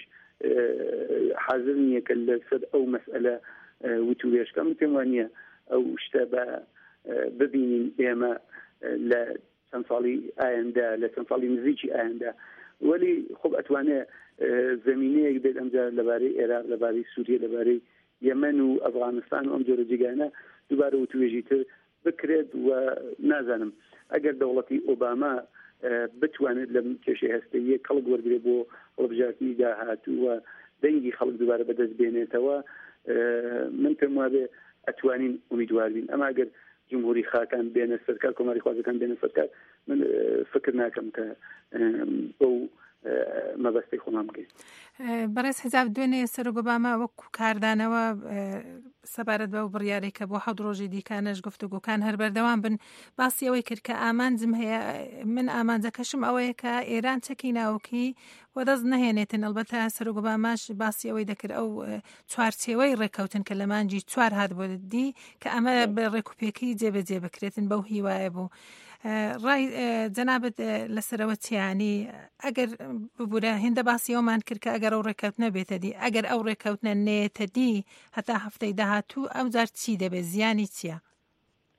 [SPEAKER 16] حاضر نییە کە لەسەر ئەو مەسئلە وتوێشکە من پێم وانە ئەو شتە بە ببینین ئێمە لە چەند ساڵی ئایندا لە چەند ساڵی نزیکی ئایندا وەلی خۆ ئەتوانێت زمینەیەک بێت ئەمجار لەبارەی عێراق لەبارەی سووریە لەبارەی یەمەن و ئەفغانستان و ئەم جۆرە جێگانە دووبارە وتوێژی تر بکرێت و نازانم ئەگەر دەوڵەتی ئۆباما بتوانێت لەم کێشەی هەستەیە کەڵک وەرگێ بۆ هەڵبژاردننی داهاتوو و دەنگی خەڵک دووبارە بەدەست بێنێتەوە من پێم وابێ ئەتوانین ئومیدوار بین ئەما ئەگەر جمهوری خاکان بێنە سەرکار کۆماری خوازەکان بێنە سەرکار من فکر ناکەم کە بەو مەبەستی خۆمان بکەین.
[SPEAKER 14] بەڕێز حیزاب دوێنێ سەرۆک ئۆباما وەکو کاردانەوە سەبارەت بە بڕیارێک کە بۆ حەوت ڕۆژی دیکانەش گفتوگۆکان هەر بەردەوام بن باسی ئەوەی کرد کە ئامانجم هەیە من ئامانجەکەشم ئەوەیە کە ئێران چەکی ناوکی وەدەست نەهێنێتن ئەلبەتە سەرۆک ئۆباماش باسی ئەوەی دەکرد ئەو چوارچێوەی ڕێکەوتن کە لە مانجی چوار هات بۆ دی کە ئەمە بە ڕێکوپێکی جێبەجێ بکرێتن بەو هیوایە بوو. ڕای جەنابەت لەسەرەوە چیانی ئەگەر ببوورە هێندە باسی ئەومان کرد کە ئەگەر ئەو ڕێکەوتنە بێتە دی ئەگەر ئەو ڕێکەوتنە نێتە دی هەتا هەفتەی داهاتوو ئەو جار چی دەبێت زیانی چییە؟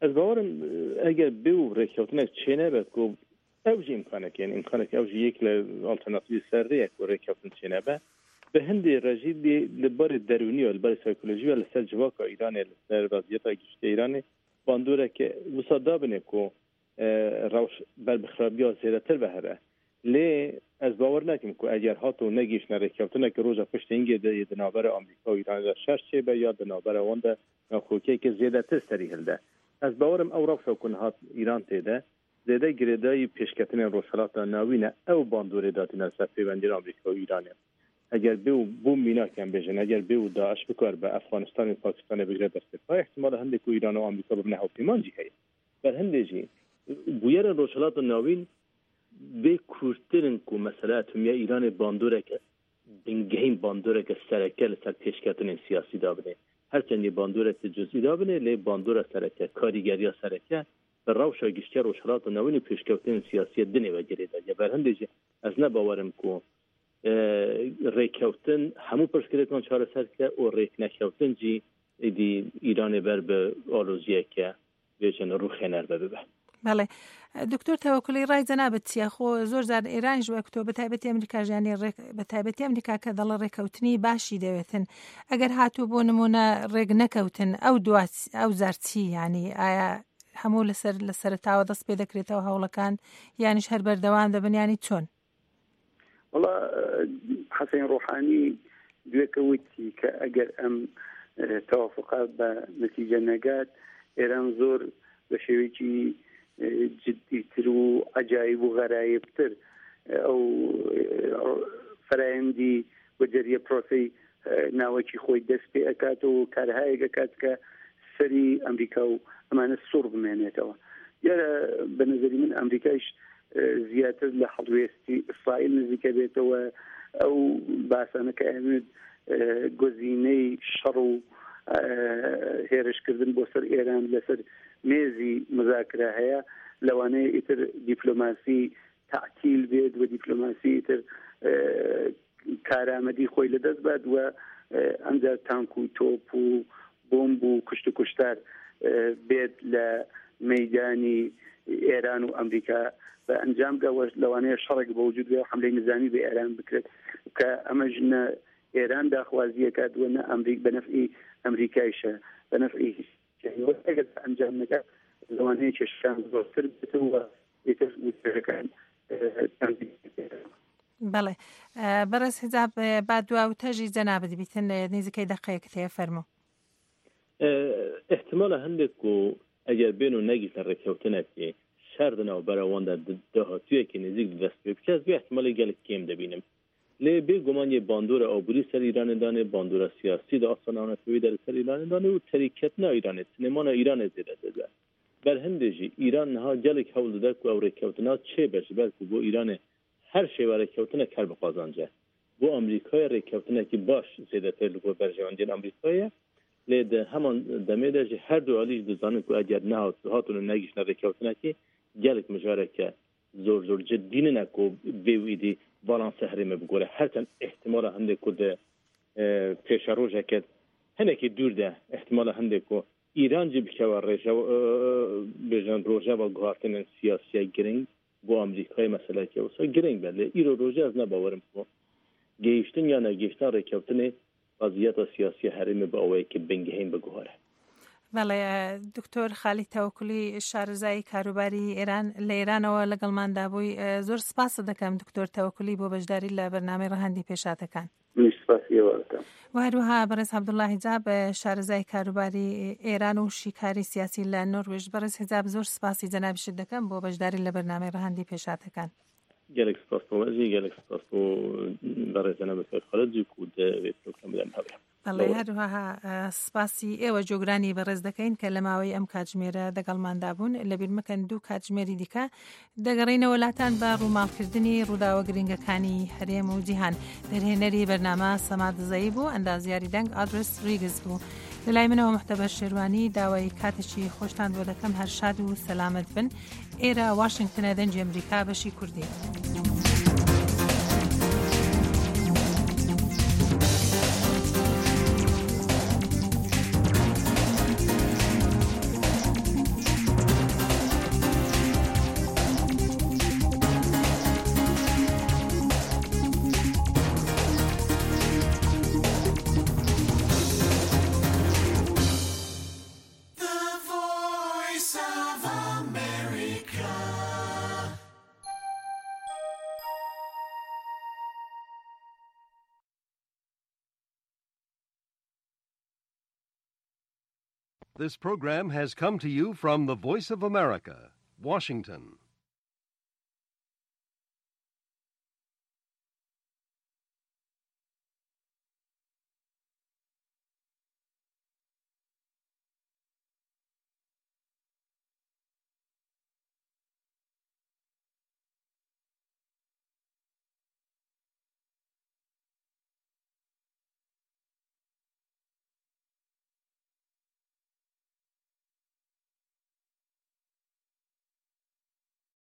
[SPEAKER 15] از باورم اگر بیو ڕێککەوتنێک چێنە بێت و ئەوژ امکانێکیان امکانێک ئەوژ یەک لە ئالتەرناتیڤی سەرڕێک و ڕێککەوتن چێنە بە بە هەندێ ڕێژی لەبەری دەرونی و لەبەری سایکۆلۆژی و لەسەر جوواکە ئیرانێ لەسەر وەزعیەتە گشتە ئیرانێ باندورێکە وسا دابنێ و ڕەوش بەربخرابیە زێدەتر بەهرە لێ ئەس باوەڕ ناکەم و ئەگەر هاتۆ نەگەیشتە ڕێککەوتنێکە ڕۆژە پشتینگێ دەیە دەناوبەرە ئەمریکا و ئیراندا شەش چێ بە یا دەناوبەرە ئەوەندە ناخۆکێکە زێدەتر سەری هەلدە ئەس باوەڕم ئەو ڕەوشەکن هات ئیران تێدە زێدە گرێدایی پێشکەتنێن ڕۆژهەڵاتە ناوینە ئەو باندۆرێ داتینە سەر پەیوەندی ئەمریکا و ئیرانیان ئەگەر بێ و بووم میناکیان بێژن ئەگەر بێ و داعش بکار بە ئەفغانستان و پاکستانە بگرێت دەستێتپای احتمالە هەندێک و ئیران و ئەمریکا ببنە هاوپەیمانجی هەیە بەر هەندێکی بویەرە ڕۆژهەڵاتە ناوین بێ کورتترن و مەسەلە ئەتۆمیە ئیرانی باندۆرێکە بنگەهین باندۆرێکە سەرەکە لەسەر پێشکەتنێن سیاسی دابنێ هەرچەندی باندۆرێکی جزئی دابنێ لێ باندۆرە سەرەکە کاریگەریە سەرەکە بە ڕەوشە گشتیا ڕۆژهەڵاتە ناوین و پێشکەوتن سیاسیە دنێوە گرێدا یا بەر هەندێکی ئەس نەباوەرم کو ڕێککەوتن هەموو پرسکرێکمان چارەسەرکە و ڕێک نەکەوتنجی ئیدی ئیرانێ بەر بە ئالۆزیەکە بێژن ڕوخێنەر بە ببە
[SPEAKER 14] بەڵێ دکتۆر تەوەکولی ڕای جەنابەت چیە خۆ زۆر جار ئێران ژوەکتۆ بە تایبەتی ئەمریکا ژیانی بە تایبەتی ئەمریکا کە دەڵە ڕێککەوتنی باشی دەوێتن ئەگەر هاتوو بۆ نمونە ڕێک نەکەوتن ئەو دو ئەو زارچی ینی ئایا هەموو لەسەر لە سەرتاوە دەست پێ دەکرێتەوە هەوڵەکان یانیش هەر بەردەوام دەبنیانی چۆن
[SPEAKER 16] والله حسين روحاني دوێکەوتی کە ئەگەر ئەم تەوافقات بە نەتیجە نەگات ئێران زۆر بە شێوەیەکی جدیتر و عەجایب و غەرایبتر ئەو فەرایەندی وەجەریە پرۆسەی ناوەکی خۆی دەست پێ ئەکات و کارهایەک ئەکات کە سەری ئەمریکا و ئەمانە سوڕ بمێنێتەوە یارە بە نەزەری من ئەمریکایش زیاتر لە هەڵوێستی ئیسرائیل نزیکە بێتەوە ئەو باسانە کە ئەمێت گۆزینەی شەڕ و هێرشکردن بۆ سەر ئێران لەسەر مێزی مذاکرە هەیە لەوانەیە ئیتر دیپلۆماسی تعتیل بێت و دیپلۆماسی ئیتر کارامەدی خۆی لەدەست بات و ئەمجا تانک و تۆپ و بۆمب و کوشت و کوشتار بێت لە مەیدانی ئێران و ئەمریکا بە ئەنجام گەوەش لەوانەیە شەڕێک بە وجود بێ حملەی نظامی بە ئێران بکرێت کە ئەمەش نە ئێران داخوازیەکات و نە ئەمریک بە نەفعی ئەمریکایشە بە نەفعی ئەگەر ئەنجام نەکات لەوانەیە کێشەکان زۆرتر بێتەوە ئیتر وتەکان
[SPEAKER 14] بەڵێ بەڕێز حیجاب با دوا و تەژی جەنابەت بیتن نزیکەی دەقەیەک تێ فەرمو
[SPEAKER 15] احتمالە هەندێک و ئەگەر بێن و نەگیتە ڕێککەوتنێکی شاردنەوە بەرەوەندا داهاتوویەکی نزیک دەست پێ بکەس بێ احتمالی گەلک کێم دەبینم لێ بێ گومانیە باندۆرە ئەوبوری سەر ئیرانێدانێ باندۆرە سیاسی دا ئاسانانەتەوەی دەر سەر ئیرانێدانێ و تەریکەتنا ئیرانێت سینێمانە ئیرانێ زێدە دەدە بەر هەندێژی ئیران نەها گەلێک هەوڵ دەدەک و ئەو ڕێککەوتنا چێ بەش بەرک و بۆ ئیرانێ هەر شێوە ڕێککەوتنە کار بەقازانجە بۆ ئەمریکای ڕێککەوتنێکی باش زێدەتر بۆ بەرژەوەندین ئەمریکایە لێ هەمان دەمێدەژی هەردوو ئالیش دەزانن و ئەگەر نەهات هاتون و نەگیشتە ڕێککەوتنێکی گەلێک مژارێکە زۆر زۆر جددی نەک و بێویدی باڵانسە هەرێمە بگۆرە هەرچەند احتمالە هەندێک و پێشە ڕۆژەکەت هەنێکی دووردا احتمالە هەندێک و ئیرانجی بکەوە ڕێژە بێژەن ڕۆژە بە گوهارتنن سیاسیە گرنگ بۆ ئەمریکای مەسەلەکی ئەوسا گرنگ بە لێ ئیرۆ ڕۆژە ئەز نەباوەرم بۆ گەیشتن یان نەگەیشتن ڕێککەوتنێ وەزعیەتە سیاسی هەرێمە بە ئەوەیە کە بنگەهین بگوهارە
[SPEAKER 14] بەڵێ دکتۆر خالی تەوەکولی شارەزایی کاروباری ئێران لە ئێرانەوە لەگەڵماندا بووی زۆر سپاس دەکەم دکتۆر تەوەکولی بۆ بەشداری لە بەرنامەی ڕەهەندی پێشاتەکان و هەروەها بەڕێز عەبدوڵڵا حیجاب شارەزای کاروباری ئێران و شیکاری سیاسی لە نۆروێژ بەڕێز حیجاب زۆر سپاسی جەنابیشت دەکەم بۆ بەشداری لە بەرنامەی ڕەهەندی پێشاتەکان
[SPEAKER 15] گەلێک سپاس بۆ وەزی گەلێک سپاس بۆ بەڕێز جەناب خەلەجی و دەوێت پرۆگرام بدەم هەبێ
[SPEAKER 14] بەڵێ هەروەها سپاسی ئێوە جۆگرانی بەڕێز دەکەین کە لە ماوەی ئەم کاتژمێرە دەگەڵماندا بوون لەبیر مەکەن دوو کاتژمێری دیکە دەگەڕینەوە وڵاتان بە ڕووماڵکردنی ڕووداوە گرنگەکانی هەرێم و جیهان دەرهێنەری بەرنامە سەماد زەیی بوو ئەندازیاری دەنگ ئادرس ریگز بوو لەلای منەوە محتەبە شێروانی داوای کاتێکی خۆشتان بۆ دەکەم هەر شاد و سەلامەت بن ئێرە واشنگتنە دەنجی ئەمریکا بەشی کوردی
[SPEAKER 1] This program has come to you from the Voice of America, Washington.